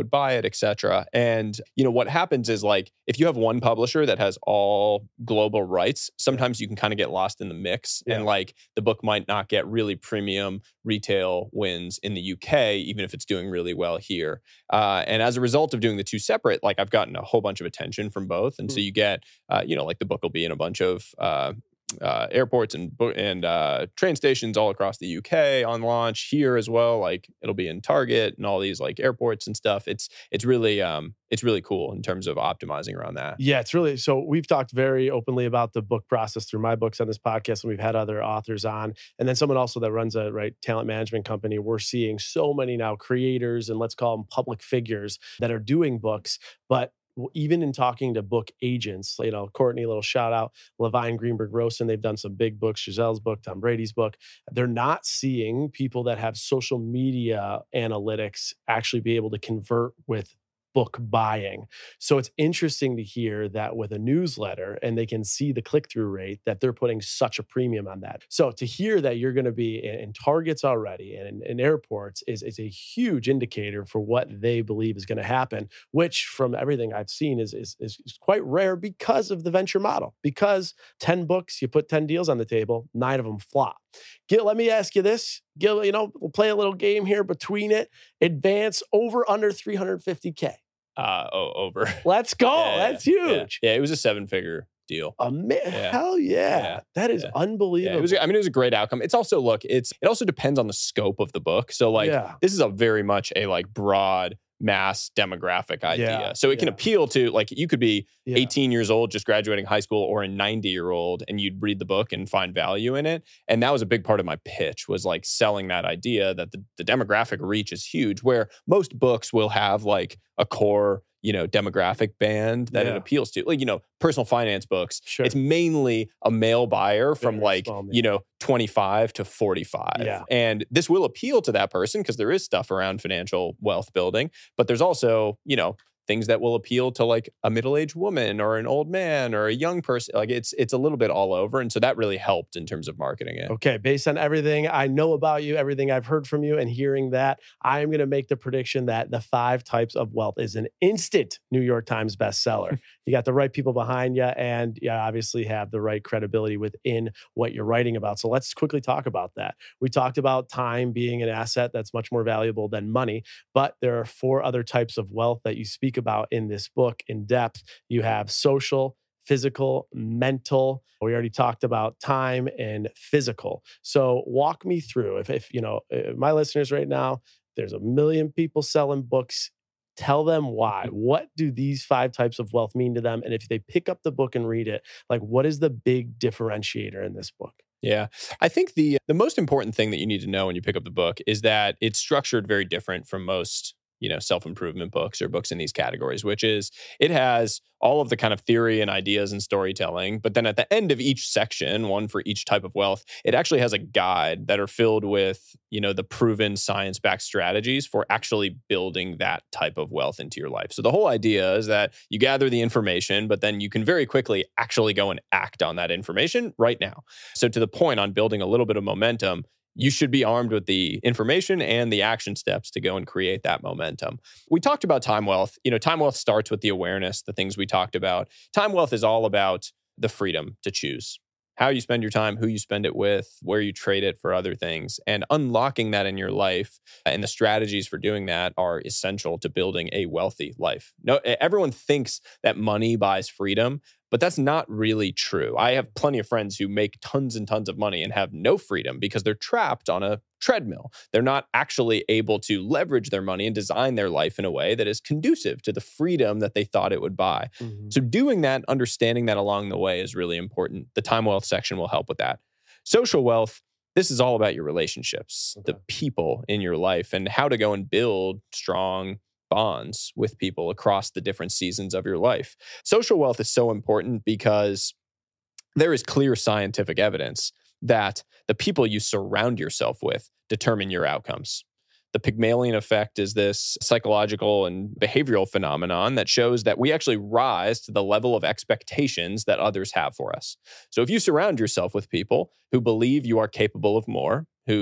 et cetera. And, you know, what happens is like, if you have one publisher that has all global rights, sometimes you can kind of get lost in the mix. Yeah. And like the book might not get really premium retail wins in the U K, even if it's doing really well here. Uh, and as a result of doing the two separate, like I've gotten a whole bunch of attention from both. And mm. so you get, uh, you know, like the book will be in a bunch of uh, uh, airports and and uh, train stations all across the U K on launch, here as well. Like it'll be in Target and all these like airports and stuff. It's it's really um it's really cool in terms of optimizing around that. Yeah, it's really, so we've talked very openly about the book process through my books on this podcast, and we've had other authors on. And then someone also that runs a right talent management company. We're seeing so many now creators and let's call them public figures that are doing books, but even in talking to book agents, you know, Courtney, a little shout out, Levine Greenberg Rosen, they've done some big books, Giselle's book, Tom Brady's book. They're not seeing people that have social media analytics actually be able to convert with book buying. So it's interesting to hear that with a newsletter, and they can see the click-through rate, that they're putting such a premium on that. So to hear that you're going to be in, in Targets already and in, in airports is, is a huge indicator for what they believe is going to happen, which from everything I've seen is, is, is quite rare because of the venture model. Because ten books, you put ten deals on the table, nine of them flop. Gil, let me ask you this. Gil, you know, we'll play a little game here between it. Advance over under three hundred fifty K. Uh, oh, over. Let's go. Yeah, That's huge. Yeah. yeah, it was a seven-figure deal. Ama- yeah. Hell yeah. yeah. That is yeah. unbelievable. Yeah, it was, I mean, it was a great outcome. It's also, look, it's it also depends on the scope of the book. So like, yeah. this is a very much a like broad mass demographic idea. Yeah, so it can yeah. appeal to, like, you could be yeah. eighteen years old, just graduating high school, or a ninety year old, and you'd read the book and find value in it. And that was a big part of my pitch, was like selling that idea that the, the demographic reach is huge, where most books will have like a core, you know, demographic band that yeah. it appeals to. Like, you know, personal finance books, sure. it's mainly a male buyer from Very like, you know, twenty-five to forty-five. Yeah. And this will appeal to that person because there is stuff around financial wealth building, but there's also, you know, things that will appeal to like a middle-aged woman or an old man or a young person. Like it's it's a little bit all over. And so that really helped in terms of marketing it. Okay, based on everything I know about you, everything I've heard from you, and hearing that, I am going to make the prediction that The Five Types of Wealth is an instant New York Times bestseller. You got the right people behind you, and you obviously have the right credibility within what you're writing about. So let's quickly talk about that. We talked about time being an asset that's much more valuable than money, but there are four other types of wealth that you speak about in this book in depth. You have social, physical, mental. We already talked about time and physical. So walk me through, if, if you know, if my listeners right now, there's a million people selling books. Tell them why. What do these five types of wealth mean to them? And if they pick up the book and read it, like, what is the big differentiator in this book? Yeah. I think the the most important thing that you need to know when you pick up the book is that it's structured very different from most, you know, self-improvement books or books in these categories, which is it has all of the kind of theory and ideas and storytelling. But then at the end of each section, one for each type of wealth, it actually has a guide that are filled with, you know, the proven science-backed strategies for actually building that type of wealth into your life. So the whole idea is that you gather the information, but then you can very quickly actually go and act on that information right now. So to the point on building a little bit of momentum, you should be armed with the information and the action steps to go and create that momentum. We talked about time wealth. You know, time wealth starts with the awareness, the things we talked about. Time wealth is all about the freedom to choose how you spend your time, who you spend it with, where you trade it for other things, and unlocking that in your life. And the strategies for doing that are essential to building a wealthy life. No, everyone thinks that money buys freedom, but that's not really true. I have plenty of friends who make tons and tons of money and have no freedom because they're trapped on a treadmill. They're not actually able to leverage their money and design their life in a way that is conducive to the freedom that they thought it would buy. Mm-hmm. So doing that, understanding that along the way is really important. The time wealth section will help with that. Social wealth, this is all about your relationships, okay. the people in your life, and how to go and build strong bonds with people across the different seasons of your life. Social wealth is so important because there is clear scientific evidence that the people you surround yourself with determine your outcomes. The Pygmalion effect is this psychological and behavioral phenomenon that shows that we actually rise to the level of expectations that others have for us. So if you surround yourself with people who believe you are capable of more, who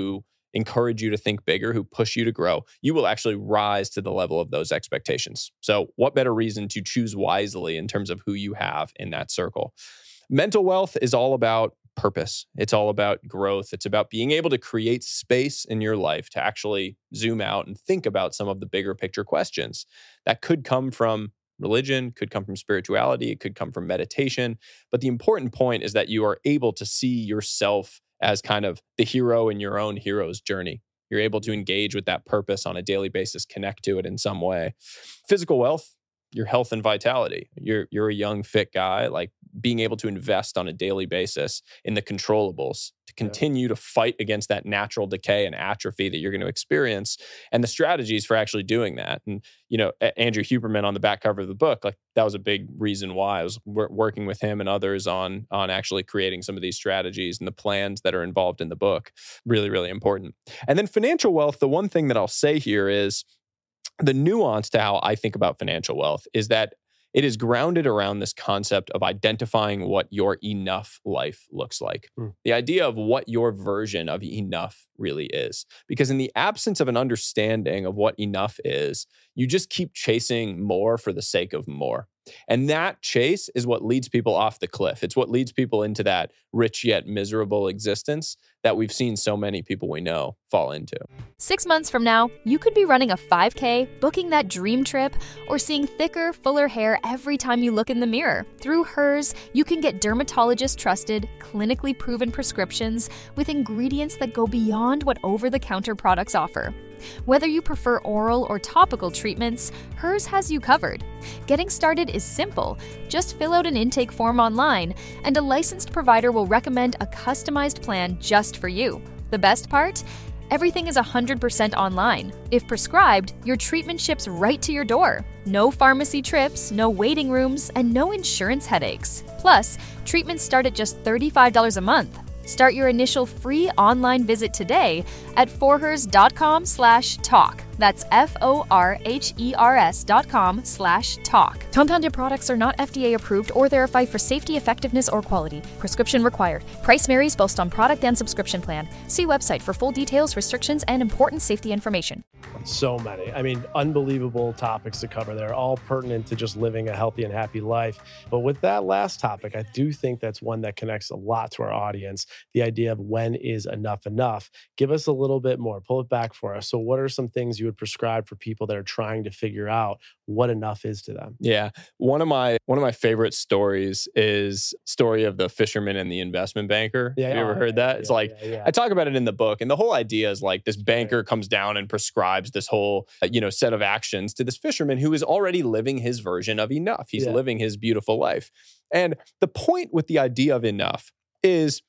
encourage you to think bigger, who push you to grow, you will actually rise to the level of those expectations. So what better reason to choose wisely in terms of who you have in that circle? Mental wealth is all about purpose. It's all about growth. It's about being able to create space in your life to actually zoom out and think about some of the bigger picture questions that could come from religion, could come from spirituality, it could come from meditation. But the important point is that you are able to see yourself as kind of the hero in your own hero's journey. You're able to engage with that purpose on a daily basis, connect to it in some way. Physical wealth, your health and vitality. You're you're a young, fit guy, like being able to invest on a daily basis in the controllables to continue yeah. to fight against that natural decay and atrophy that you're going to experience, and the strategies for actually doing that. And, you know, Andrew Huberman on the back cover of the book, like that was a big reason why I was wor- working with him and others on, on actually creating some of these strategies and the plans that are involved in the book. Really, really important. And then financial wealth, the one thing that I'll say here is the nuance to how I think about financial wealth is that it is grounded around this concept of identifying what your enough life looks like. Mm. The idea of what your version of enough really is. Because in the absence of an understanding of what enough is, you just keep chasing more for the sake of more. And that chase is what leads people off the cliff. It's what leads people into that rich yet miserable existence that we've seen so many people we know fall into. Six months from now, you could be running a five K, booking that dream trip, or seeing thicker, fuller hair every time you look in the mirror. Through Hers, you can get dermatologist-trusted, clinically proven prescriptions with ingredients that go beyond what over-the-counter products offer. Whether you prefer oral or topical treatments, Hers has you covered. Getting started is simple. Just fill out an intake form online, and a licensed provider will recommend a customized plan just for you. The best part? Everything is one hundred percent online. If prescribed, your treatment ships right to your door. No pharmacy trips, no waiting rooms, and no insurance headaches. Plus, treatments start at just thirty-five dollars a month. Start your initial free online visit today at forhers.com slash talk. That's F-O-R-H-E-R-S dot com slash talk. Compounded products are not F D A approved or verified for safety, effectiveness, or quality. Prescription required. Price varies based on product and subscription plan. See website for full details, restrictions, and important safety information. So many. I mean, unbelievable topics to cover there, all pertinent to just living a healthy and happy life. But with that last topic, I do think that's one that connects a lot to our audience. The idea of when is enough enough. Give us a little bit more. Pull it back for us. So what are some things you would prescribe for people that are trying to figure out what enough is to them? Yeah. One of my one of my favorite stories is story of the fisherman and the investment banker. Yeah, Have you oh, ever heard yeah, that? Yeah, it's like, yeah, yeah. I talk about it in the book. And the whole idea is like this banker comes down and prescribes this whole, you know, set of actions to this fisherman who is already living his version of enough. He's Yeah. living his beautiful life. And the point with the idea of enough is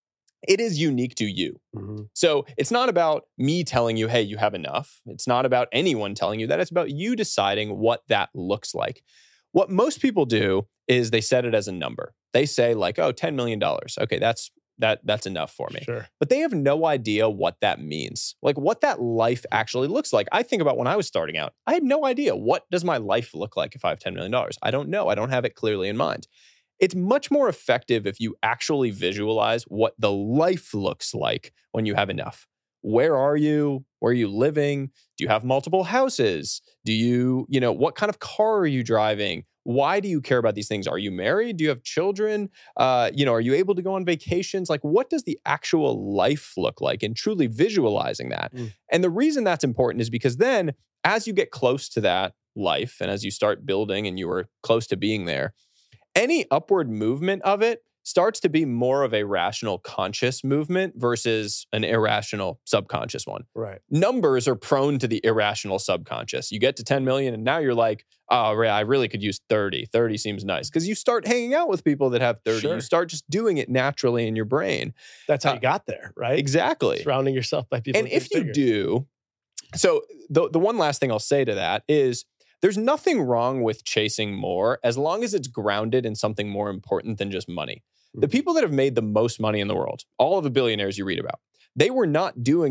it is unique to you. Mm-hmm. So it's not about me telling you, hey, you have enough. It's not about anyone telling you that. It's about you deciding what that looks like. What most people do is they set it as a number. They say like, oh, ten million dollars. Okay, that's that that's enough for me. Sure. But they have no idea what that means. Like what that life actually looks like. I think about when I was starting out, I had no idea. What does my life look like if I have ten million dollars? I don't know. I don't have it clearly in mind. It's much more effective if you actually visualize what the life looks like when you have enough. Where are you? Where are you living? Do you have multiple houses? Do you, you know, what kind of car are you driving? Why do you care about these things? Are you married? Do you have children? Uh, you know, are you able to go on vacations? Like, what does the actual life look like? And truly visualizing that. Mm. And the reason that's important is because then as you get close to that life and as you start building and you are close to being there, any upward movement of it starts to be more of a rational conscious movement versus an irrational subconscious one. Right. Numbers are prone to the irrational subconscious. You get to ten million and now you're like, oh, I really could use thirty. thirty seems nice. Because you start hanging out with people that have thirty. Sure. You start just doing it naturally in your brain. That's how uh, you got there, right? Exactly. Surrounding yourself by people. And if you bigger. do, so the, the one last thing I'll say to that is, there's nothing wrong with chasing more as long as it's grounded in something more important than just money. Mm-hmm. The people that have made the most money in the world, all of the billionaires you read about, they were not doing it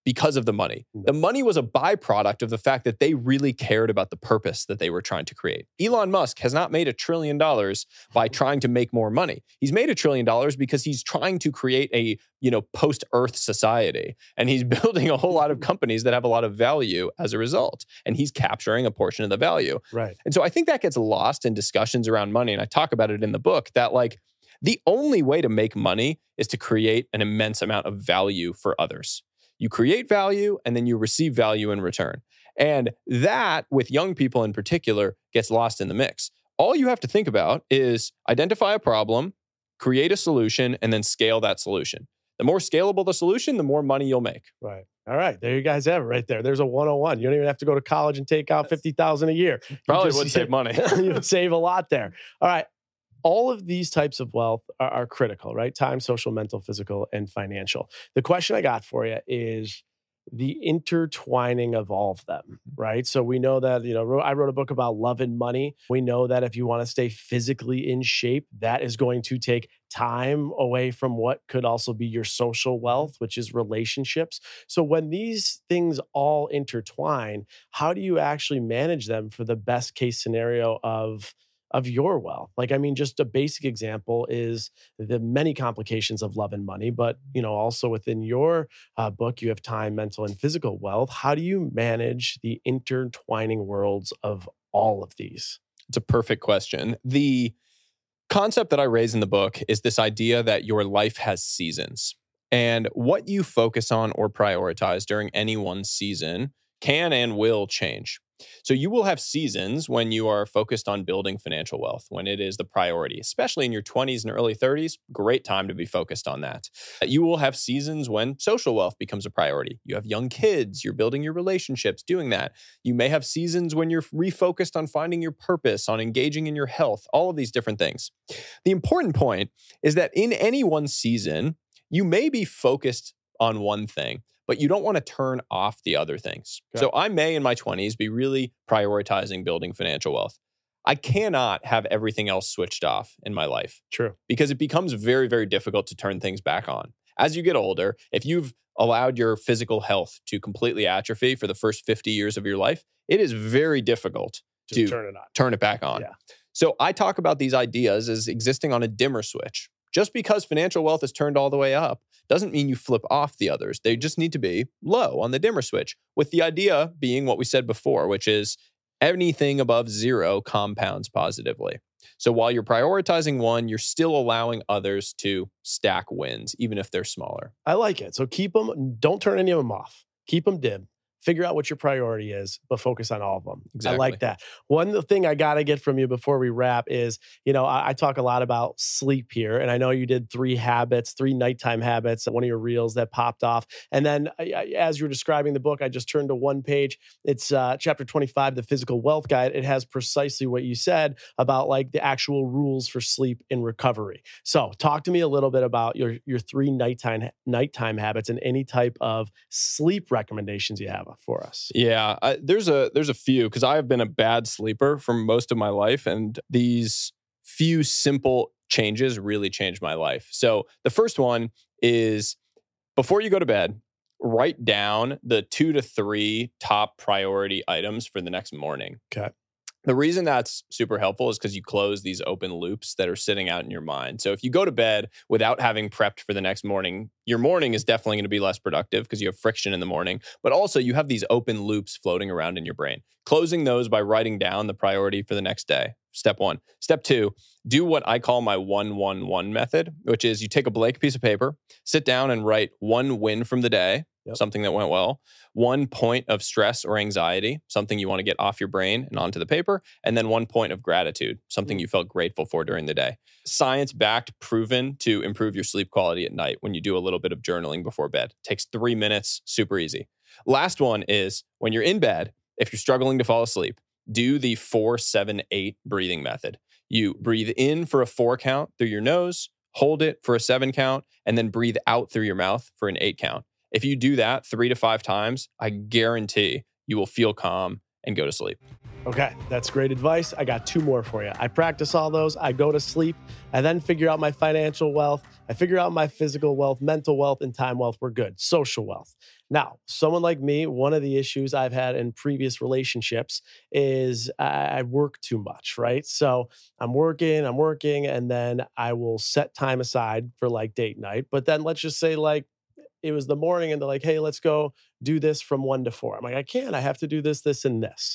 because of the money. The money was a byproduct of the fact that they really cared about the purpose that they were trying to create. Elon Musk has not made a trillion dollars by trying to make more money. He's made a trillion dollars because he's trying to create a, you know, post-Earth society. And he's building a whole lot of companies that have a lot of value as a result. And he's capturing a portion of the value. Right. And so I think that gets lost in discussions around money. And I talk about it in the book that, like, the only way to make money is to create an immense amount of value for others. You create value and then you receive value in return. And that, with young people in particular, gets lost in the mix. All you have to think about is identify a problem, create a solution, and then scale that solution. The more scalable the solution, the more money you'll make. Right. All right. There you guys have it right there. There's a one oh one. You don't even have to go to college and take out fifty thousand dollars a year. You Probably just- would save money. You would save a lot there. All right. All of these types of wealth are, are critical, right? Time, social, mental, physical, and financial. The question I got for you is the intertwining of all of them, right? So we know that, you know, I wrote a book about love and money. We know that if you want to stay physically in shape, that is going to take time away from what could also be your social wealth, which is relationships. So when these things all intertwine, how do you actually manage them for the best case scenario of of your wealth? Like, I mean, just a basic example is the many complications of love and money, but, you know, also within your uh, book, you have time, mental, and physical wealth. How do you manage the intertwining worlds of all of these? It's a perfect question. The concept that I raise in the book is this idea that your life has seasons, and what you focus on or prioritize during any one season can and will change. So you will have seasons when you are focused on building financial wealth, when it is the priority, especially in your twenties and early thirties, great time to be focused on that. You will have seasons when social wealth becomes a priority. You have young kids, you're building your relationships, doing that. You may have seasons when you're refocused on finding your purpose, on engaging in your health, all of these different things. The important point is that in any one season, you may be focused on one thing, but you don't want to turn off the other things. Okay. So I may in my twenties be really prioritizing building financial wealth. I cannot have everything else switched off in my life. True. Because it becomes very, very difficult to turn things back on. As you get older, if you've allowed your physical health to completely atrophy for the first fifty years of your life, it is very difficult Just to turn it on. turn it back on. Yeah. So I talk about these ideas as existing on a dimmer switch. Just because financial wealth is turned all the way up doesn't mean you flip off the others. They just need to be low on the dimmer switch, with the idea being what we said before, which is anything above zero compounds positively. So while you're prioritizing one, you're still allowing others to stack wins, even if they're smaller. I like it. So keep them, don't turn any of them off. Keep them dim. Figure out what your priority is, but focus on all of them. Exactly. I like that. One thing I got to get from you before we wrap is, you know, I, I talk a lot about sleep here, and I know you did three habits, three nighttime habits, one of your reels that popped off. And then I, I, as you were describing the book, I just turned to one page. It's uh, chapter twenty-five, the Physical Wealth Guide. It has precisely what you said about like the actual rules for sleep and recovery. So talk to me a little bit about your, your three nighttime, nighttime habits and any type of sleep recommendations you have for us. Yeah, I, there's a there's a few, because I have been a bad sleeper for most of my life, and these few simple changes really changed my life. So the first one is, before you go to bed, write down the two to three top priority items for the next morning. Okay. The reason that's super helpful is because you close these open loops that are sitting out in your mind. So if you go to bed without having prepped for the next morning, your morning is definitely going to be less productive because you have friction in the morning, but also you have these open loops floating around in your brain. Closing those by writing down the priority for the next day. Step one. Step two, do what I call my one, one, one method, which is you take a blank piece of paper, sit down and write one win from the day, yep. something that went well, one point of stress or anxiety, something you want to get off your brain and onto the paper, and then one point of gratitude, something you felt grateful for during the day. Science-backed, proven to improve your sleep quality at night when you do a little bit of journaling before bed. Takes three minutes, super easy. Last one is, when you're in bed, if you're struggling to fall asleep, do the four, seven, eight breathing method. You breathe in for a four count through your nose, hold it for a seven count, and then breathe out through your mouth for an eight count. If you do that three to five times, I guarantee you will feel calm and go to sleep. Okay, that's great advice. I got two more for you. I practice all those. I go to sleep. I then figure out my financial wealth. I figure out my physical wealth, mental wealth, and time wealth. We're good. Social wealth. Now, someone like me, one of the issues I've had in previous relationships is I work too much, right? So I'm working, I'm working, and then I will set time aside for like date night. But then let's just say like it was the morning and they're like, hey, let's go do this from one to four. I'm like, I can't. I have to do this, this, and this.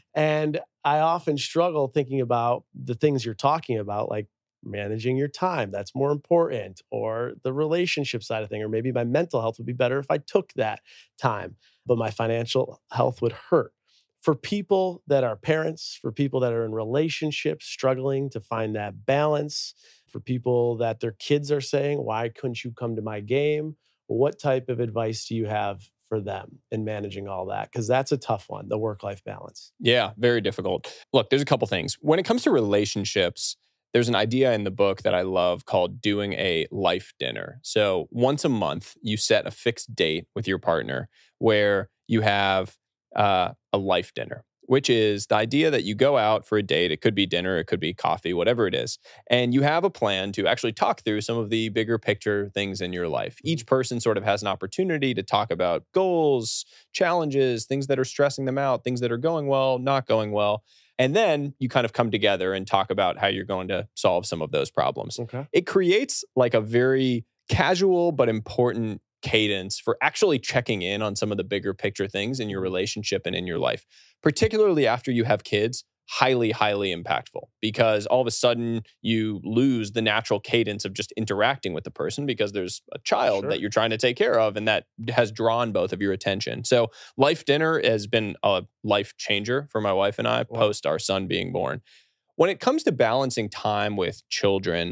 And I often struggle thinking about the things you're talking about, like managing your time. That's more important. Or the relationship side of thing, or maybe my mental health would be better if I took that time, but my financial health would hurt. For people that are parents, for people that are in relationships, struggling to find that balance, for people that their kids are saying, why couldn't you come to my game? What type of advice do you have for them in managing all that? Because that's a tough one, the work-life balance. Yeah, very difficult. Look, there's a couple things. When it comes to relationships, there's an idea in the book that I love called doing a life dinner. So once a month, you set a fixed date with your partner where you have uh, a life dinner, which is the idea that you go out for a date. It could be dinner, it could be coffee, whatever it is. And you have a plan to actually talk through some of the bigger picture things in your life. Each person sort of has an opportunity to talk about goals, challenges, things that are stressing them out, things that are going well, not going well. And then you kind of come together and talk about how you're going to solve some of those problems. Okay. It creates like a very casual but important cadence for actually checking in on some of the bigger picture things in your relationship and in your life, particularly after you have kids. Highly, highly impactful, because all of a sudden you lose the natural cadence of just interacting with the person because there's a child Sure. that you're trying to take care of, and that has drawn both of your attention. So life dinner has been a life changer for my wife and I Wow. post our son being born. When it comes to balancing time with children,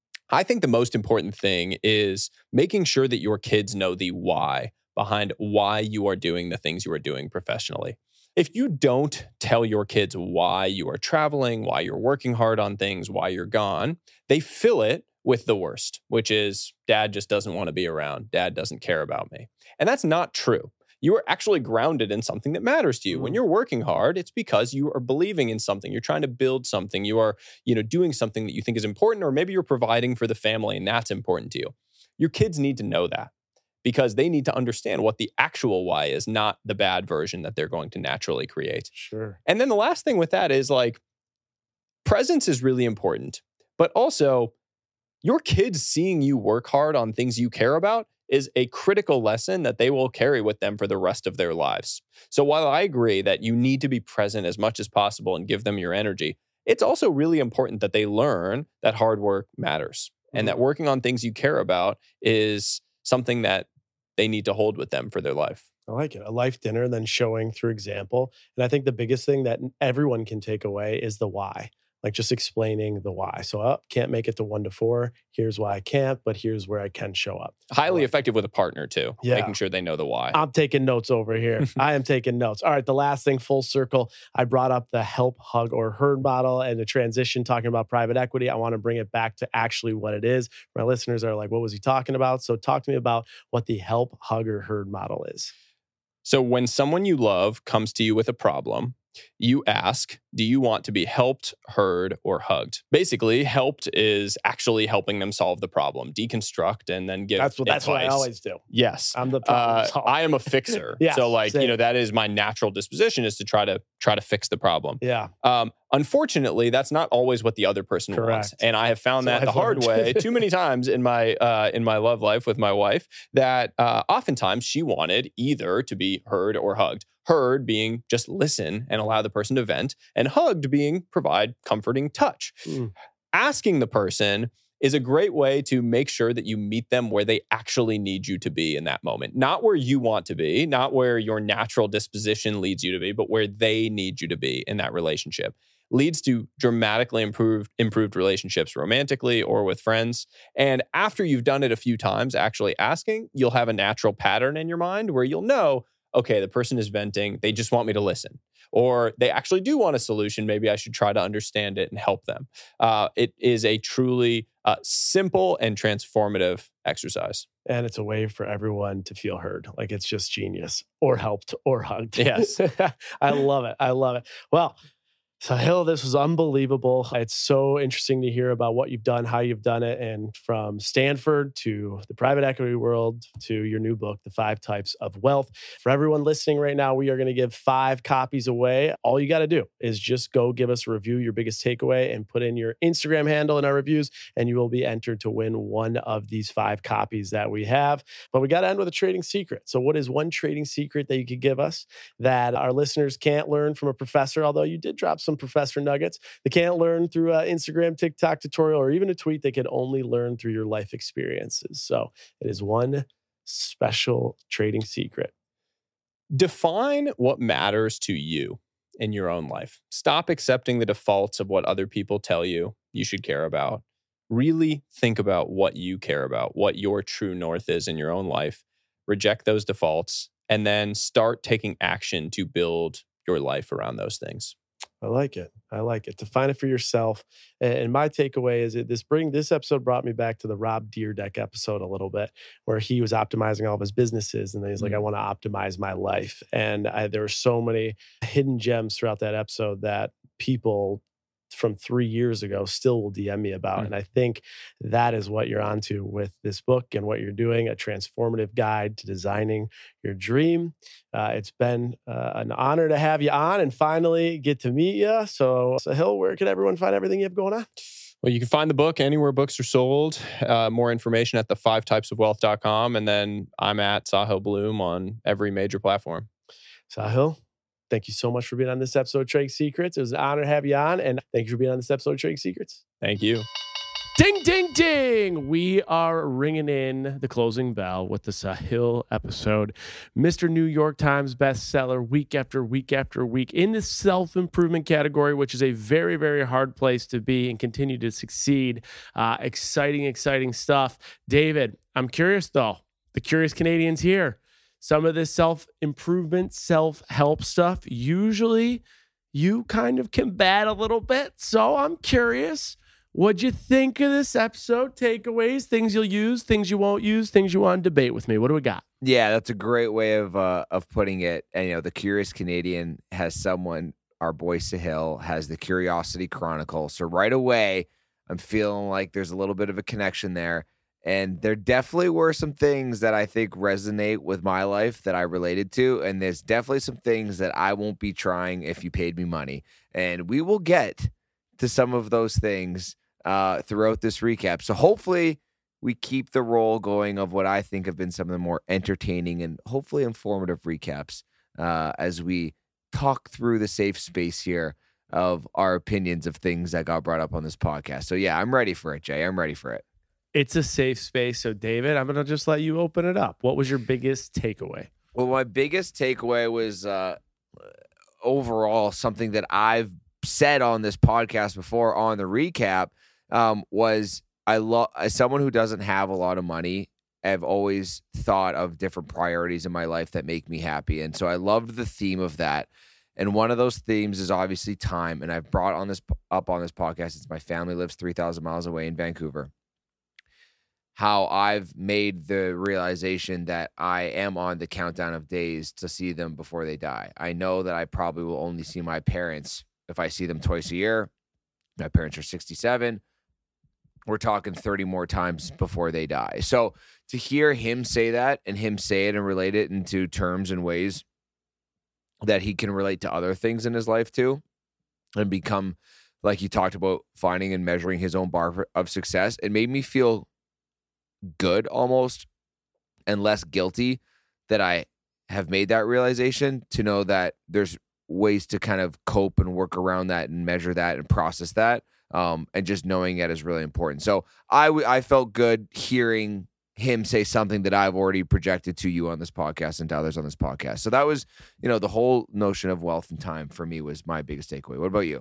I think the most important thing is making sure that your kids know the why behind why you are doing the things you are doing professionally. If you don't tell your kids why you are traveling, why you're working hard on things, why you're gone, they fill it with the worst, which is dad just doesn't want to be around. Dad doesn't care about me. And that's not true. You are actually grounded in something that matters to you. Mm. When you're working hard, it's because you are believing in something. You're trying to build something. You are, you know, doing something that you think is important, or maybe you're providing for the family and that's important to you. Your kids need to know that, because they need to understand what the actual why is, not the bad version that they're going to naturally create. Sure. And then the last thing with that is like, presence is really important, but also your kids seeing you work hard on things you care about is a critical lesson that they will carry with them for the rest of their lives. So while I agree that you need to be present as much as possible and give them your energy, it's also really important that they learn that hard work matters, mm-hmm. and that working on things you care about is something that they need to hold with them for their life. I like it. A life dinner, and then showing through example. And I think the biggest thing that everyone can take away is the why. Like just explaining the why. So, oh, can't make it to one to four. Here's why I can't, but here's where I can show up. Highly effective with a partner too. Yeah. Making sure they know the why. I'm taking notes over here. I am taking notes. All right. The last thing, full circle. I brought up the help, hug, or herd model and the transition talking about private equity. I want to bring it back to actually what it is. My listeners are like, what was he talking about? So talk to me about what the help, hug, or herd model is. So when someone you love comes to you with a problem, you ask, do you want to be helped, heard, or hugged? Basically, helped is actually helping them solve the problem, deconstruct, and then give That's what, that's what I advice. always do. Yes. I'm the problem uh, solver. I am a fixer. Yeah, so like, same. you know, that is my natural disposition, is to try to try to fix the problem. Yeah. Um, unfortunately, that's not always what the other person Correct. wants. And I have found So that I've the hard learned. way too many times in my uh, in my love life with my wife, that uh, oftentimes she wanted either to be heard or hugged. Heard being just listen and allow the person to vent, and hugged being provide comforting touch. Mm. Asking the person is a great way to make sure that you meet them where they actually need you to be in that moment. Not where you want to be, not where your natural disposition leads you to be, but where they need you to be in that relationship. Leads to dramatically improved improved relationships romantically or with friends. And after you've done it a few times, actually asking, you'll have a natural pattern in your mind where you'll know, okay, the person is venting. They just want me to listen. or they actually do want a solution. Maybe I should try to understand it and help them. Uh, it is a truly uh, simple and transformative exercise. And it's a way for everyone to feel heard. Like it's just genius, or helped, or hugged. Yes. I love it. I love it. Well, Sahil, this was unbelievable. It's so interesting to hear about what you've done, how you've done it, and from Stanford to the private equity world to your new book, The Five Types of Wealth. For everyone listening right now, we are going to give five copies away. All you got to do is just go give us a review, your biggest takeaway, and put in your Instagram handle in our reviews, and you will be entered to win one of these five copies that we have. But we got to end with a trading secret. So what is one trading secret that you could give us that our listeners can't learn from a professor, although you did drop some professor nuggets? They can't learn through an Instagram, TikTok tutorial, or even a tweet. They can only learn through your life experiences. So it is one special trading secret. Define what matters to you in your own life. Stop accepting the defaults of what other people tell you you should care about. Really think about what you care about, what your true north is in your own life. Reject those defaults, and then start taking action to build your life around those things. I like it. I like it. Define it for yourself. And my takeaway is that this bring this episode brought me back to the Rob Dyrdek episode a little bit, where he was optimizing all of his businesses, and then he's like, mm-hmm. I want to optimize my life. And I, there were so many hidden gems throughout that episode that people from three years ago still will D M me about. Mm-hmm. And I think that is what you're onto with this book and what you're doing, a transformative guide to designing your dream. Uh, it's been uh, an honor to have you on and finally get to meet you. So, Sahil, where can everyone find everything you have going on? Well, you can find the book anywhere books are sold. Uh, more information at the five types of wealth dot com. And then I'm at Sahil Bloom on every major platform. Sahil, thank you so much for being on this episode of Trading Secrets. It was an honor to have you on, and thank you for being on this episode of Trading Secrets. Thank you. Ding, ding, ding. We are ringing in the closing bell with the Sahil episode. Mister New York Times bestseller week after week after week in the self-improvement category, which is a very, very hard place to be and continue to succeed. Uh, exciting, exciting stuff. David, I'm curious though. The Curious Canadian's here. Some of this self-improvement, self-help stuff, usually you kind of combat a little bit. So I'm curious, what'd you think of this episode? Takeaways, things you'll use, things you won't use, things you want to debate with me. What do we got? Yeah, that's a great way of uh, of putting it. And, you know, the Curious Canadian has someone, our boy Sahil, has the Curiosity Chronicle. So right away, I'm feeling like there's a little bit of a connection there. And there definitely were some things that I think resonate with my life that I related to. And there's definitely some things that I won't be trying if you paid me money. And we will get to some of those things uh, throughout this recap. So hopefully we keep the roll going of what I think have been some of the more entertaining and hopefully informative recaps uh, as we talk through the safe space here of our opinions of things that got brought up on this podcast. So yeah, I'm ready for it, Jay. I'm ready for it. It's a safe space. So, David, I'm going to just let you open it up. What was your biggest takeaway? Well, my biggest takeaway was uh, overall something that I've said on this podcast before on the recap um, was I love as someone who doesn't have a lot of money, I've always thought of different priorities in my life that make me happy. And so I loved the theme of that. And one of those themes is obviously time. And I've brought on this up on this podcast since my family lives three thousand miles away in Vancouver. How I've made the realization that I am on the countdown of days to see them before they die. I know that I probably will only see my parents if I see them twice a year. My parents are sixty-seven. We're talking thirty more times before they die. So to hear him say that and him say it and relate it into terms and ways that he can relate to other things in his life too, and become, like you talked about, finding and measuring his own bar of success, it made me feel good almost and less guilty that I have made that realization, to know that there's ways to kind of cope and work around that and measure that and process that. Um, and just knowing that is really important. So I, w- I felt good hearing him say something that I've already projected to you on this podcast and to others on this podcast. So that was, you know, the whole notion of wealth and time for me was my biggest takeaway. What about you?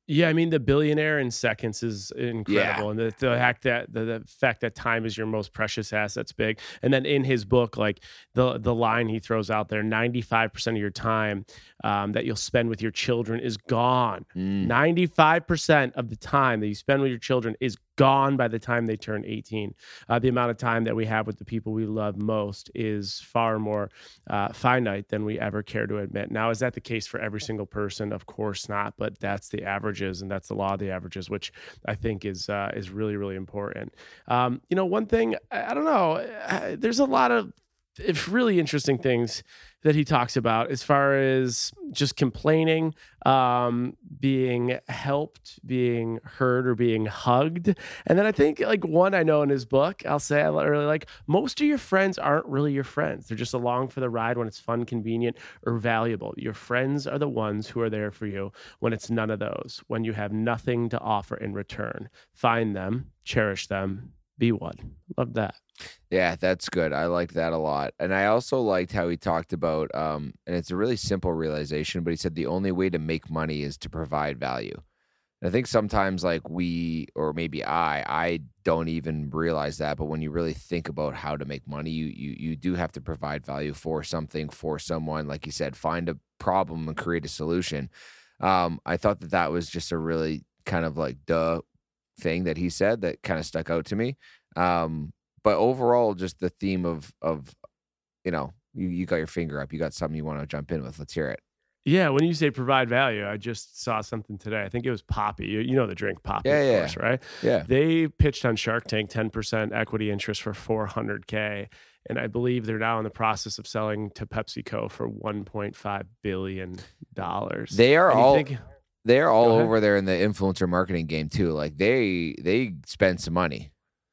Yeah, I mean the billionaire in seconds is incredible, Yeah. and the, the fact that the, the fact that time is your most precious asset's big. And then in his book, like the the line he throws out there, ninety-five percent of your time um, that you'll spend with your children is gone. ninety-five percent of the time that you spend with your children is gone by the time they turn eighteen. Uh, the amount of time that we have with the people we love most is far more uh, finite than we ever care to admit. Now, is that the case for every single person? Of course not, but that's the averages, and that's the law of the averages, which I think is uh, is really, really important. Um, you know, one thing, I, I don't know, I, there's a lot of if really interesting things that he talks about as far as just complaining, um, being helped, being heard, or being hugged. And then I think like one I know in his book, I'll say I really like, most of your friends aren't really your friends. They're just along for the ride when it's fun, convenient, or valuable. Your friends are the ones who are there for you when it's none of those, when you have nothing to offer in return. Find them, cherish them, be one. Love that. Yeah, that's good. I liked that a lot. And I also liked how he talked about, um, and it's a really simple realization, but he said the only way to make money is to provide value. And I think sometimes like we, or maybe I, I don't even realize that, but when you really think about how to make money, you you you do have to provide value for something, for someone. Like you said, find a problem and create a solution. Um, I thought that that was just a really kind of like duh thing that he said that kind of stuck out to me. Um, But overall, just the theme of, of you know, you, you got your finger up. You got something you want to jump in with. Let's hear it. Yeah, when you say provide value, I just saw something today. I think it was Poppy. You, you know the drink Poppy, Yeah, of yeah. course, right? Yeah. They pitched on Shark Tank ten percent equity interest for four hundred K. And I believe they're now in the process of selling to PepsiCo for one point five billion dollars. They are And you all think- they're all Go ahead. over there in the influencer marketing game too. Like they they spend some money.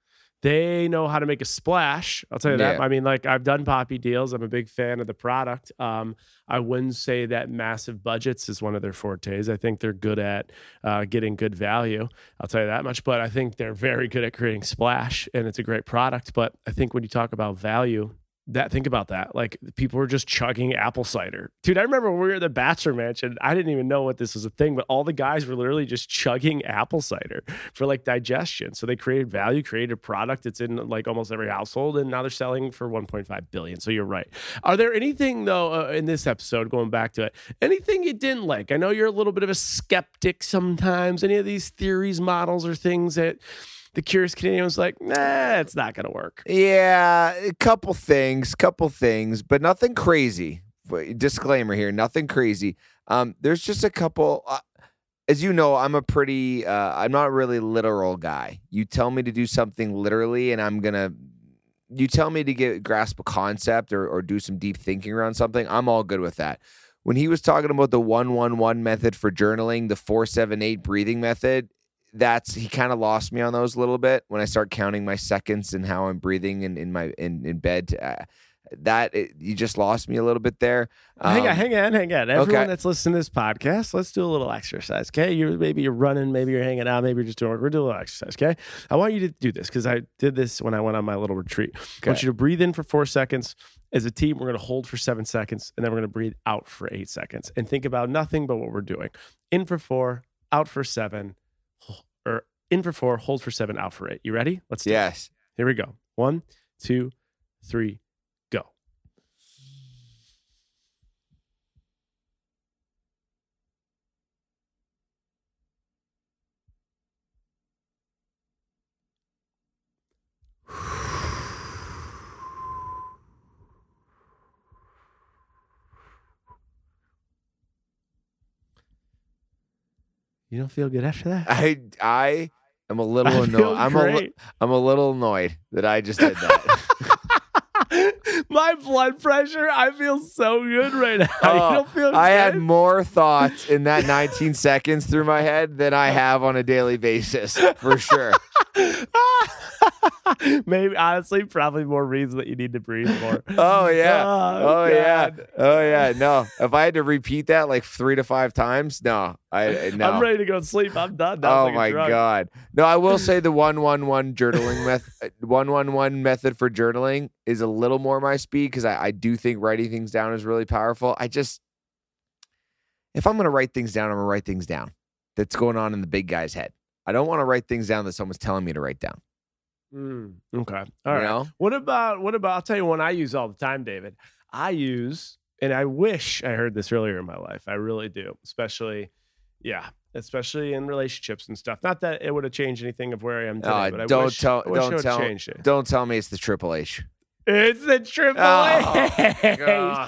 They know how to make a splash. I'll tell you that. Yeah. I mean, like I've done Poppy deals. I'm a big fan of the product. Um, I wouldn't say that massive budgets is one of their fortes. I think they're good at uh, getting good value. I'll tell you that much. But I think they're very good at creating splash, and it's a great product. But I think when you talk about value, that think about that. Like people were just chugging apple cider. Dude, I remember when we were at the Bachelor Mansion, I didn't even know what this was a thing, but all the guys were literally just chugging apple cider for like digestion. So they created value, created a product that's in like almost every household, and now they're selling for one point five billion. So you're right. Are there anything though uh, in this episode, going back to it, anything you didn't like? I know you're a little bit of a skeptic sometimes. Any of these theories, models, or things that the Curious Canadian was like, nah, it's not going to work. Yeah, a couple things, couple things, but nothing crazy. Disclaimer here, nothing crazy. Um, there's just a couple. Uh, as you know, I'm a pretty. Uh, I'm not really literal guy. You tell me to do something literally, and I'm gonna. You tell me to get grasp a concept or or do some deep thinking around something. I'm all good with that. When he was talking about the one one one method for journaling, the four seven eight breathing method. That's he kind of lost me on those a little bit when I start counting my seconds and how I'm breathing in, in my in, in bed. Uh, that it, you just lost me a little bit there. Um, hang on, hang on, hang on. Everyone okay. that's listening to this podcast, let's do a little exercise, okay? You're maybe you're running, maybe you're hanging out, maybe you're just doing work. We're doing a little exercise, okay? I want you to do this because I did this when I went on my little retreat. I want you to breathe in for four seconds. As a team, we're going to hold for seven seconds, and then we're going to breathe out for eight seconds, and think about nothing but what we're doing. In for four, out for seven, or in for four, hold for seven, out for eight. You ready? Let's do Yes. it. Here we go. One, two, three, go. You don't feel good after that? I I am a little I feel annoyed. I'm a li- great. I'm a little annoyed that I just did that. My blood pressure, I feel so good right now. Oh, you don't feel I good? had more thoughts in that nineteen seconds through my head than I have on a daily basis, for sure. Maybe, honestly, probably more reasons that you need to breathe more. Oh yeah. Oh, Oh, yeah. God. Oh yeah. No, if I had to repeat that like three to five times, no, I no. I'm ready to go to sleep. I'm done. That was Oh like a my drug. god. No, I will say the one one one journaling method, one one one method for journaling is a little more my speed because I, I do think writing things down is really powerful. I just, if I'm gonna write things down, I'm gonna write things down. that's going on in the big guy's head. I don't want to write things down that someone's telling me to write down. Mm, okay. All right. You know? What about, what about, I'll tell you one I use all the time, David. I use, and I wish I heard this earlier in my life. I really do. Especially, yeah, especially in relationships and stuff. Not that it would have changed anything of where I am today, Uh, but I don't wish, tell, I wish it don't would have tell, changed it. don't tell me it's the Triple H. It's the Triple Oh, H. God.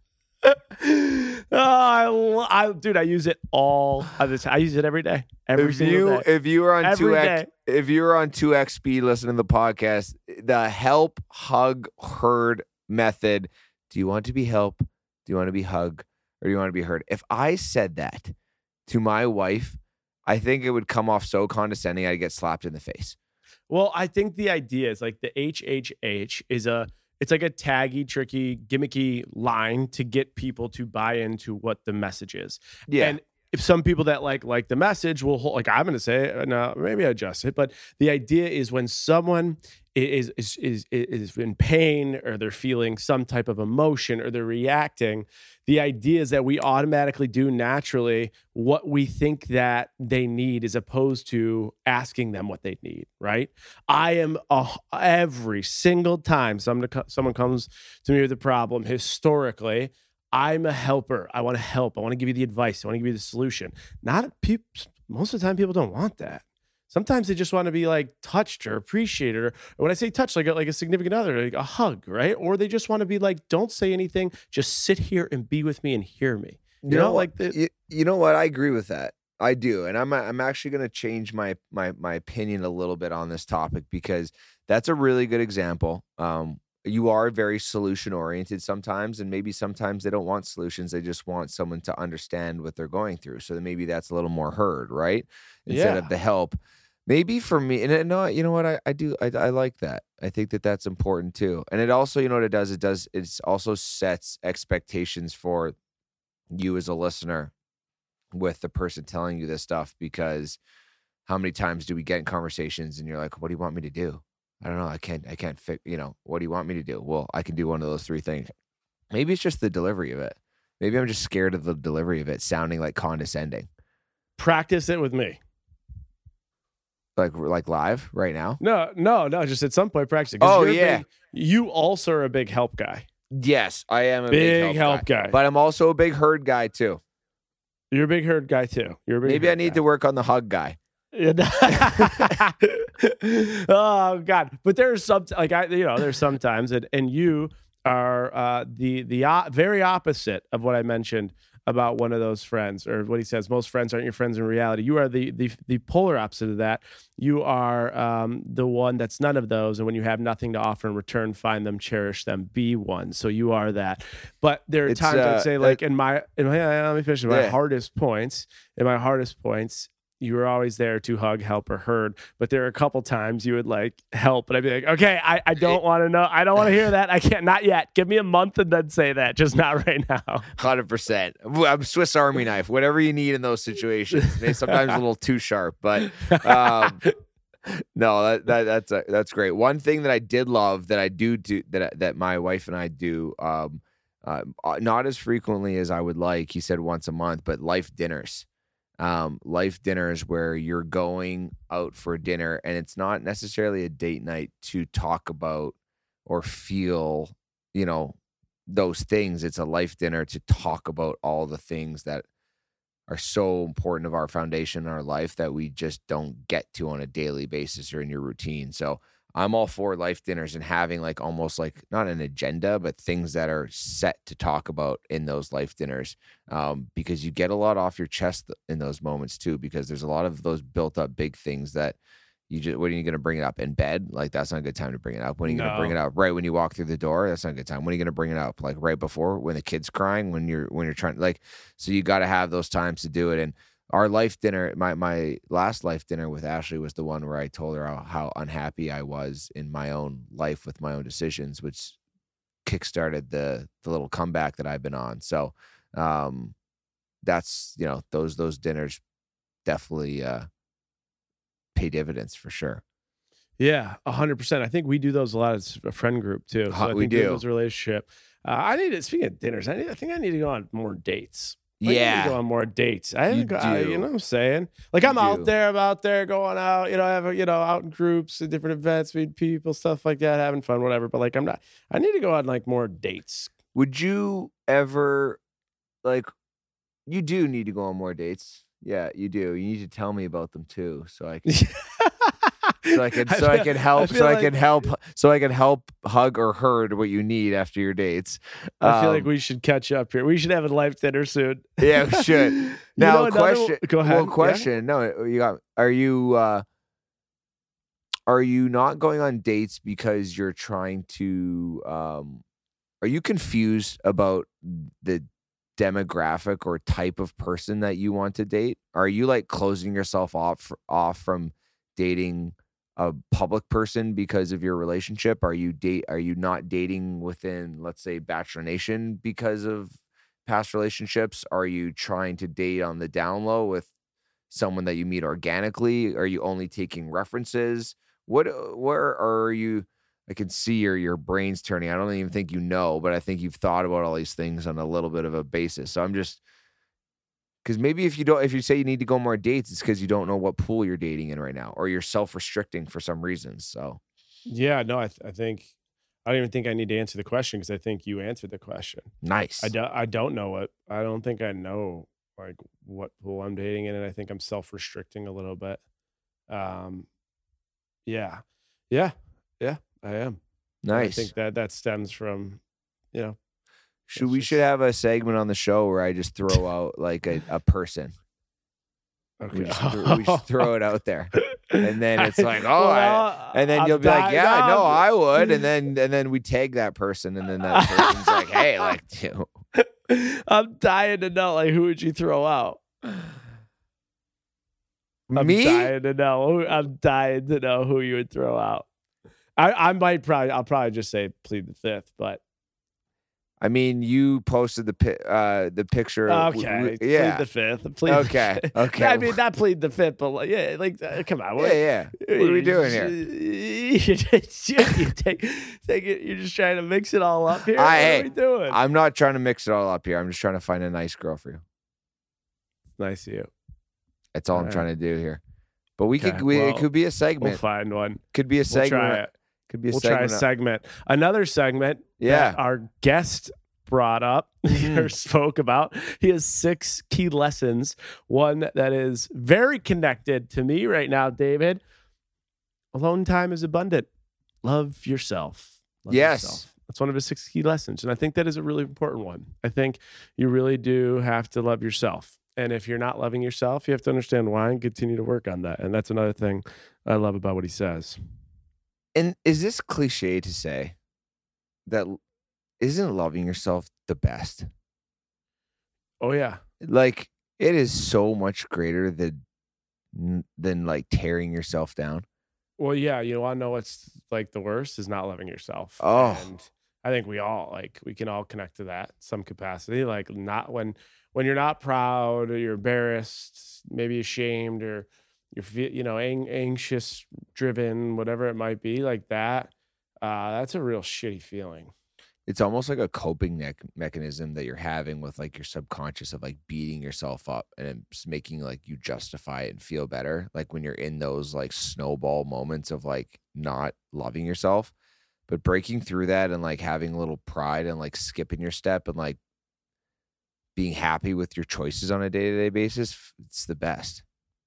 oh, I, lo- I, dude, I use it all of the time. I use it every day. Every If single you day. if you were on Every two X day. if you were on two X speed listening to the podcast, the help, hug, heard method. Do you want to be help? Do you want to be hug? Or do you want to be heard? If I said that to my wife, I think it would come off so condescending I'd get slapped in the face. Well, I think the idea is like the H H H is a, it's like a taggy, tricky, gimmicky line to get people to buy into what the message is. Yeah. And if some people that like like the message will hold, like I'm going to say it, no, maybe I adjust it, but the idea is when someone is is is is in pain or they're feeling some type of emotion or they're reacting, the idea is that we automatically do naturally what we think that they need as opposed to asking them what they need, right? I am uh, every single time someone someone comes to me with a problem historically, I'm a helper. I want to help. I want to give you the advice. I want to give you the solution. Not people. Most of the time, people don't want that. Sometimes they just want to be like touched or appreciated. Or when I say touch, like a, like a significant other, like a hug, right? Or they just want to be like, don't say anything. Just sit here and be with me and hear me. You, You know, know like the, You, you know what? I agree with that. I do, and I'm I'm actually going to change my my my opinion a little bit on this topic because that's a really good example. Um, you are very solution oriented sometimes, and maybe sometimes they don't want solutions; they just want someone to understand what they're going through. So then maybe that's a little more heard, right? Instead Yeah. of the help. Maybe for me, and no, you know what? I, I do. I, I like that. I think that that's important too. And it also, you know what it does? It does. It also sets expectations for you as a listener with the person telling you this stuff, because how many times do we get in conversations and you're like, what do you want me to do? I don't know. I can't, I can't fit, you know, what do you want me to do? Well, I can do one of those three things. Maybe it's just the delivery of it. Maybe I'm just scared of the delivery of it sounding like condescending. practice it with me. Like, like live right now? No, no, no. Just at some point, practice it. 'Cause Oh, you're a yeah. big- you also are a big help guy. Yes, I am a Big big, help guy. But I'm also a big herd guy too. You're a big herd guy too. You're a big Maybe I herd need guy. to work on the hug guy. Oh God! But there's some like I, you know, there's sometimes, and and you are uh, the the uh, very opposite of what I mentioned about one of those friends, or what he says. Most friends aren't your friends in reality. You are the the the polar opposite of that. You are um, the one that's none of those, and when you have nothing to offer in return, find them, cherish them, be one. So you are that. But there are It's, times uh, I'd say, like it- in my in my let me finish. In my Yeah. hardest points, in my hardest points. You were always there to hug, help, or herd. But there are a couple times you would like help, but I'd be like, okay, I, I don't want to know. I don't want to hear that. I can't, not yet. Give me a month and then say that. Just not right now. one hundred percent. I'm Swiss Army knife. Whatever you need in those situations. Maybe sometimes a little too sharp, but um, no, that, that that's uh, that's great. One thing that I did love that I do do that that my wife and I do, um, uh, not as frequently as I would like. He said once a month, but life dinners. Um, life dinners where you're going out for dinner and it's not necessarily a date night to talk about or feel, you know, those things. It's a life dinner to talk about all the things that are so important of our foundation in our life that we just don't get to on a daily basis or in your routine. So I'm all for life dinners and having like almost like not an agenda, but things that are set to talk about in those life dinners, um, because you get a lot off your chest in those moments too, because there's a lot of those built up big things that you just, when are you going to bring it up in bed? Like that's not a good time to bring it up. When are you going to No. bring it up? Right when you walk through the door? That's not a good time. When are you going to bring it up? Like right before, when the kid's crying, when you're, when you're trying like, so you got to have those times to do it. And our life dinner, my my last life dinner with Ashley was the one where I told her how, how unhappy I was in my own life with my own decisions, which kickstarted the the little comeback that I've been on. So um, that's, you know, those those dinners definitely uh, pay dividends for sure. Yeah, a hundred percent. I think we do those a lot as a friend group too. So Uh, I we think do. those relationship. Uh, I need to, speaking of dinners, I, need, I think I need to go on more dates. Like, yeah. I need to go on more dates. I, You I, do. you know what I'm saying? Like, I'm You out do. there, I'm out there going out, you know, I have, a, you know, out in groups at different events, meet people, stuff like that, having fun, whatever. But like, I'm not, I need to go on like more dates. Would you ever, like, you do need to go on more dates. Yeah, you do. You need to tell me about them too, so I can, so I can, so I, feel- can help, feel so I like- can help, so I can help hug or herd what you need after your dates. I feel like Um, we should catch up here. We should have a live dinner soon. Yeah, we should. You Now, know, another- question. Go ahead. Well, Yeah. question. No, you got. Are you? uh Are you not going on dates because you're trying to? um Are you confused about the demographic or type of person that you want to date? Are you like closing yourself off off from dating a public person because of your relationship? Are you date? Are you not dating within, let's say, Bachelor Nation because of past relationships? Are you trying to date on the down low with someone that you meet organically? Are you only taking references? What? Where are you? I can see your your brain's turning. I don't even think you know, but I think you've thought about all these things on a little bit of a basis. So I'm just, because maybe if you don't, if you say you need to go more dates, it's because you don't know what pool you're dating in right now, or you're self-restricting for some reasons. So Yeah, no, I, th- I think, I don't even think I need to answer the question because I think you answered the question. nice. I, do, I don't know what, I don't think I know like what pool I'm dating in. And I think I'm self-restricting a little bit. Um, yeah, yeah, yeah, I am. And I Nice. think that that stems from, you know, Should it's we just- should have a segment on the show where I just throw out like a, a person. okay. We just, throw, we just throw it out there, and then it's like, oh, Well, I, and then I'm you'll be like, dying- yeah, no, I'm- I would, and then and then we tag that person, and then that person's like, hey, like, dude. I'm dying to know, like, who would you throw out? I'm Me? dying to know. Who, I'm dying to know who you would throw out. I, I might probably, I'll probably just say plead the fifth, but I mean, you posted the pi- uh the picture. w- okay, w- plead yeah. the fifth. Plead Okay, The fifth. okay. I mean, not plead the fifth, but like, yeah, like, uh, come on. Yeah, yeah. What are we doing here? You, just- you take, take it, you're just trying to mix it all up here. I- what hey, are we doing? I'm not trying to mix it all up here. I'm just trying to find a nice girl for you. nice of you. That's all I'm Alright. trying to do here. But we Okay, could, we, well, it could be a We'll segment. find one. Could be a We'll segment. try it. Could be a We'll try a segment. segment. Another segment Yeah. that our guest brought up Mhm. or spoke about. He has six key lessons. One that is very connected to me right now, David. Alone time is abundant. Love yourself. Love Yes. yourself. That's one of his six key lessons. And I think that is a really important one. I think you really do have to love yourself. And if you're not loving yourself, you have to understand why and continue to work on that. And that's another thing I love about what he says. And is this cliche to say that l- isn't loving yourself the best? Oh, yeah. Like, it is so much greater than than like tearing yourself down. Well, yeah, you want to know what's like the worst is not loving yourself. Oh. And I think we all like we can all connect to that some capacity. Like not when when you're not proud or you're embarrassed, maybe ashamed or you're fe- you know ang- anxious, driven, whatever it might be, like that. Uh, that's a real shitty feeling. It's almost like a coping me- mechanism that you're having with like your subconscious of like beating yourself up and it's making like you justify it and feel better. Like when you're in those like snowball moments of like not loving yourself, but breaking through that and like having a little pride and like skipping your step and like being happy with your choices on a day-to-day basis, it's the best.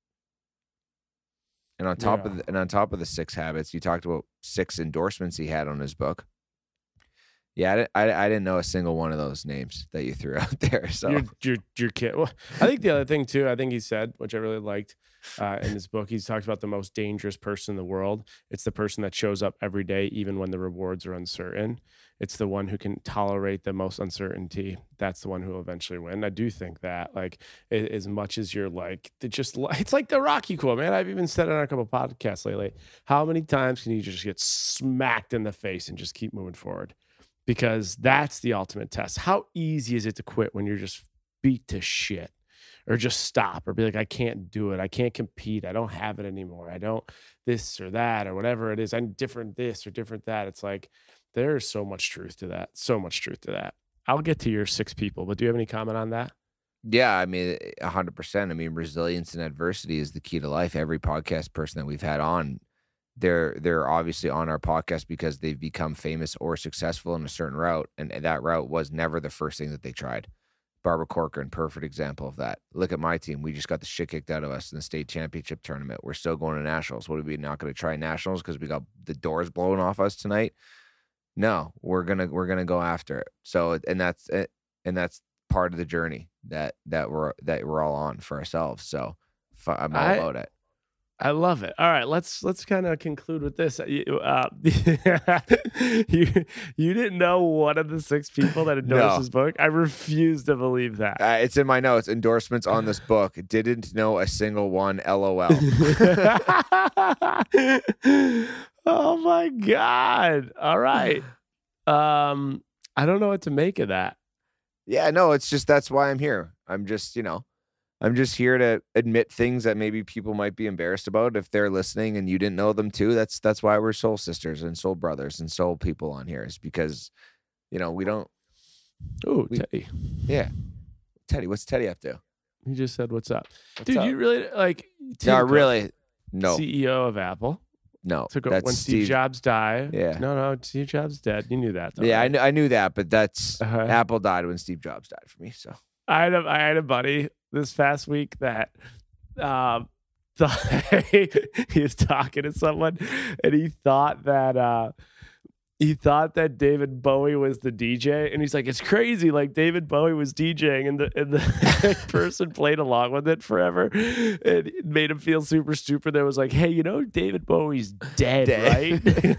And on top of Yeah. the, and on top of the six habits, you talked about six endorsements he had on his book. Yeah, I, di- I, I didn't know a single one of those names that you threw out there. So Your your your kid. Well, I think the other thing too. I think he said, which I really liked uh, in his book. He's talked about the most dangerous person in the world. It's the person that shows up every day, even when the rewards are uncertain. It's the one who can tolerate the most uncertainty. That's the one who will eventually win. I do think that, like, a- as much as you're like, it just it's like the Rocky quote, man. I've even said it on a couple podcasts lately. How many times can you just get smacked in the face and just keep moving forward? Because that's the ultimate test. How easy is it to quit when you're just beat to shit or just stop or be like, I can't do it. I can't compete. I don't have it anymore. I don't this or that or whatever it is. I'm different this or different that. It's like, there is so much truth to that. So much truth to that. I'll get to your six people, but do you have any comment on that? Yeah, I mean, one hundred percent. I mean, resilience and adversity is the key to life. Every podcast person that we've had on, they're they're obviously on our podcast because they've become famous or successful in a certain route, and that route was never the first thing that they tried. Barbara Corcoran, perfect example of that. Look at my team. We just got the shit kicked out of us in the state championship tournament. We're still going to nationals. What are we not going to try nationals because we got the doors blown off us tonight? No, we're gonna we're gonna go after it. So, and that's it, and that's part of the journey that that we're that we're all on for ourselves. So, I'm all I, about it. I love it. All right, let's let's kind of conclude with this. You, uh, you you didn't know one of the six people that endorsed No. this book. I refuse to believe that. Uh, it's in my notes. Endorsements on this book. Didn't know a single one. L O L. Oh my God. All right. Um, I don't know what to make of that. Yeah, no, it's just that's why I'm here. I'm just, you know, I'm just here to admit things that maybe people might be embarrassed about if they're listening and you didn't know them too. That's that's why we're soul sisters and soul brothers and soul people on here, is because, you know, we don't. Oh, We- Teddy. Yeah, Teddy, what's Teddy up to? He just said, "What's up, What's dude?" up? You really like? Tim No, Cook, really, no, C E O of Apple. no. Took That's when Steve, Jobs died. Yeah. No, no, Steve Jobs dead. You knew that, though. Yeah, I right? knew, I knew that, but that's Uh-huh. Apple died when Steve Jobs died for me. So I had a I had a buddy this past week that um thought he was talking to someone and he thought that uh he thought that David Bowie was the D J, and he's like, it's crazy, like David Bowie was DJing and the and the person played along with it forever, and it made him feel super stupid. There was like, hey, you know David Bowie's dead, Dead.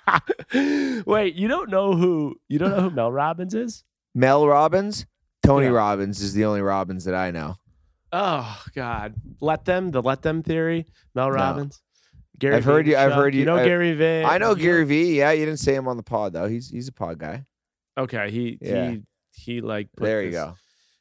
right? Wait, you don't know who you don't know who Mel Robbins is? Mel Robbins, Tony Yeah. Robbins is the only Robbins that I know. Oh God, let them the let them theory. Mel Robbins, Gary. I've heard you- I've Vaynerchuk. heard you- You know I- Gary Vay. I know you Gary V. Yeah, you didn't say him on the pod though. He's he's a pod guy. Okay, he Yeah. he he like. Put There you this- go.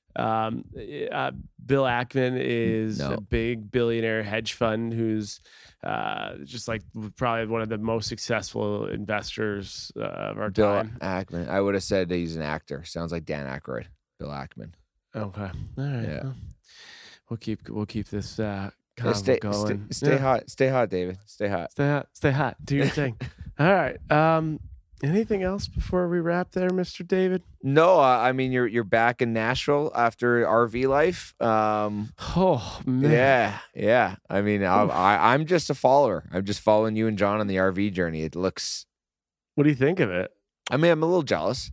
Um, uh, Bill Ackman is No. a big billionaire hedge fund who's uh, just like probably one of the most successful investors uh, of our Bill time. Ackman. I would have said he's an actor. Sounds like Dan Aykroyd. Bill Ackman. Okay, all right. Yeah. well, we'll keep we'll keep this uh, Yeah, convo stay, stay, going. stay Yeah. hot. Stay hot, David. Stay hot. Stay hot. Stay hot. Do your thing. All right. Um, anything else before we wrap there, Mister David? No, uh, I mean you're you're back in Nashville after R V life. Um, Oh man. yeah, yeah. I mean, I, I I'm just a follower. I'm just following you and John on the R V journey. It looks. What do you think of it? I mean, I'm a little jealous.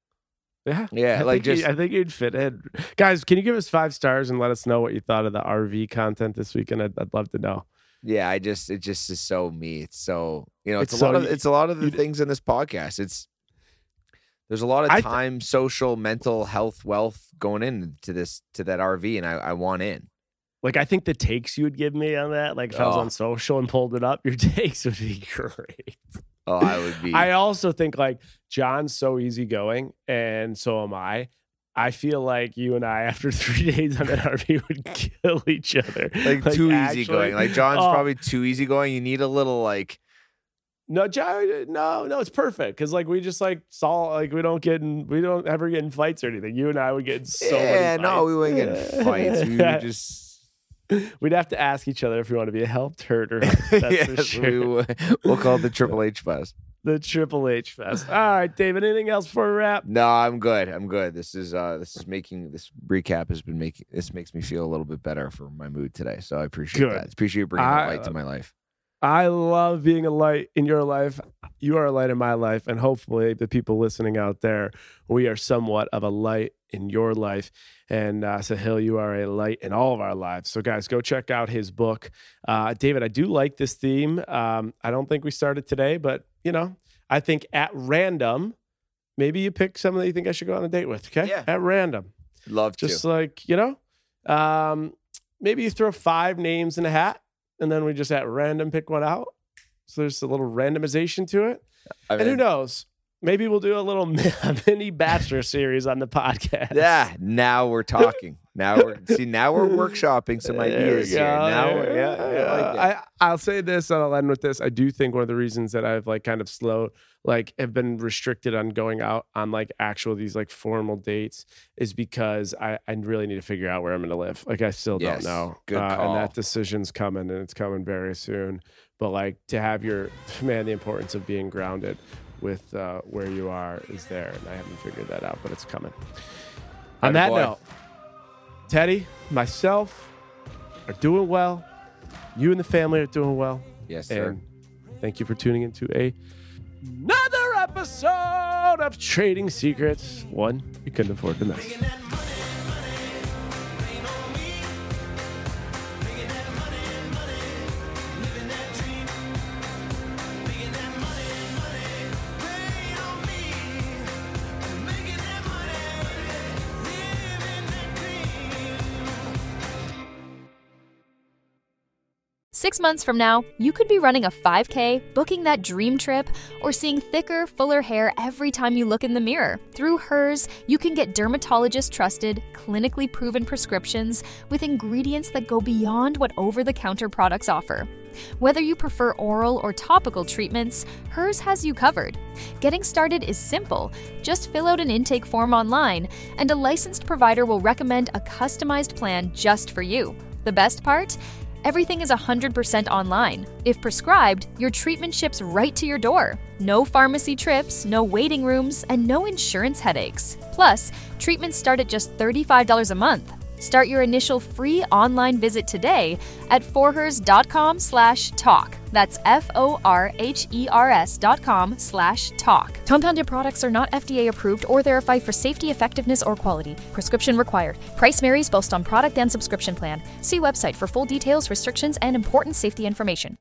Yeah. Yeah, I like think you- just I think you'd fit in. Guys, can you give us five stars and let us know what you thought of the R V content this weekend? I'd, I'd love to know. yeah. I just it just is so me. It's so you know. It's, It's a lot so of you- it's a lot of the you- things in this podcast. It's there's a lot of I th- time, social, mental health, wealth going into this to that R V, and I, I want in. Like, I think the takes you would give me on that, like if I was Oh. on social and pulled it up, your takes would be great. Oh, I would be. I also think like John's so easygoing, and so am I. I feel like you and I, after three days on that R V, would kill each other. like, too actually- easy going. Like John's Oh, probably too easy going. You need a little like no, John. No, no, it's perfect because like we just like saw like we don't get in, we don't ever get in fights or anything. You and I would get in so yeah, many no, fights. we wouldn't get in fights. We would just We'd have to ask each other if we want to be helped, hurt, or hurt. That's for yes, sure. we would. We'll call it the Triple H Fest. The Triple H Fest. All right, David. Anything else before we wrap? No, I'm good. I'm good. This is uh this is making this recap has been making this makes me feel a little bit better for my mood today. So I appreciate Good. that. Appreciate you bringing I- that light to my life. I love being a light in your life. You are a light in my life. And hopefully, the people listening out there, we are somewhat of a light in your life. And uh, Sahil, you are a light in all of our lives. So, guys, go check out his book. Uh, David, I do like this theme. Um, I don't think we started today, but, you know, I think at random, maybe you pick someone that you think I should go on a date with. Okay. Yeah. At random. Love Just to. like, you know, um, maybe you throw five names in a hat and then we just at random pick one out. So there's a little randomization to it. I And who mean, knows? Maybe we'll do a little mini Bachelor series on the podcast. yeah, now we're talking. Now we're see. Now we're workshopping some ideas here. Now, yeah, yeah, yeah, I like I, I'll say this, and I'll end with this. I do think one of the reasons that I've like kind of slowed, like, have been restricted on going out on like actual these like formal dates is because I, I really need to figure out where I'm going to live. Like, I still Yes, don't know, good uh, call. and that decision's coming, and it's coming very soon. But like to have your man, the importance of being grounded with uh, where you are is there, and I haven't figured that out, but it's coming. On Atta that boy. note, Teddy, myself are doing well. You and the family are doing well. Yes, sir. And thank you for tuning into a, another episode of Trading Secrets. One you couldn't afford to miss. Six months from now, you could be running a five K, booking that dream trip, or seeing thicker, fuller hair every time you look in the mirror. Through Hers, you can get dermatologist-trusted, clinically proven prescriptions with ingredients that go beyond what over-the-counter products offer. Whether you prefer oral or topical treatments, Hers has you covered. Getting started is simple. Just fill out an intake form online, and a licensed provider will recommend a customized plan just for you. The best part? Everything is one hundred percent online. If prescribed, your treatment ships right to your door. No pharmacy trips, no waiting rooms, and no insurance headaches. Plus, treatments start at just thirty-five dollars a month. Start your initial free online visit today at forhers.com slash talk. That's F-O-R-H-E-R-S dot com slash talk. Compounded products are not F D A approved or verified for safety, effectiveness, or quality. Prescription required. Price varies based on product and subscription plan. See website for full details, restrictions, and important safety information.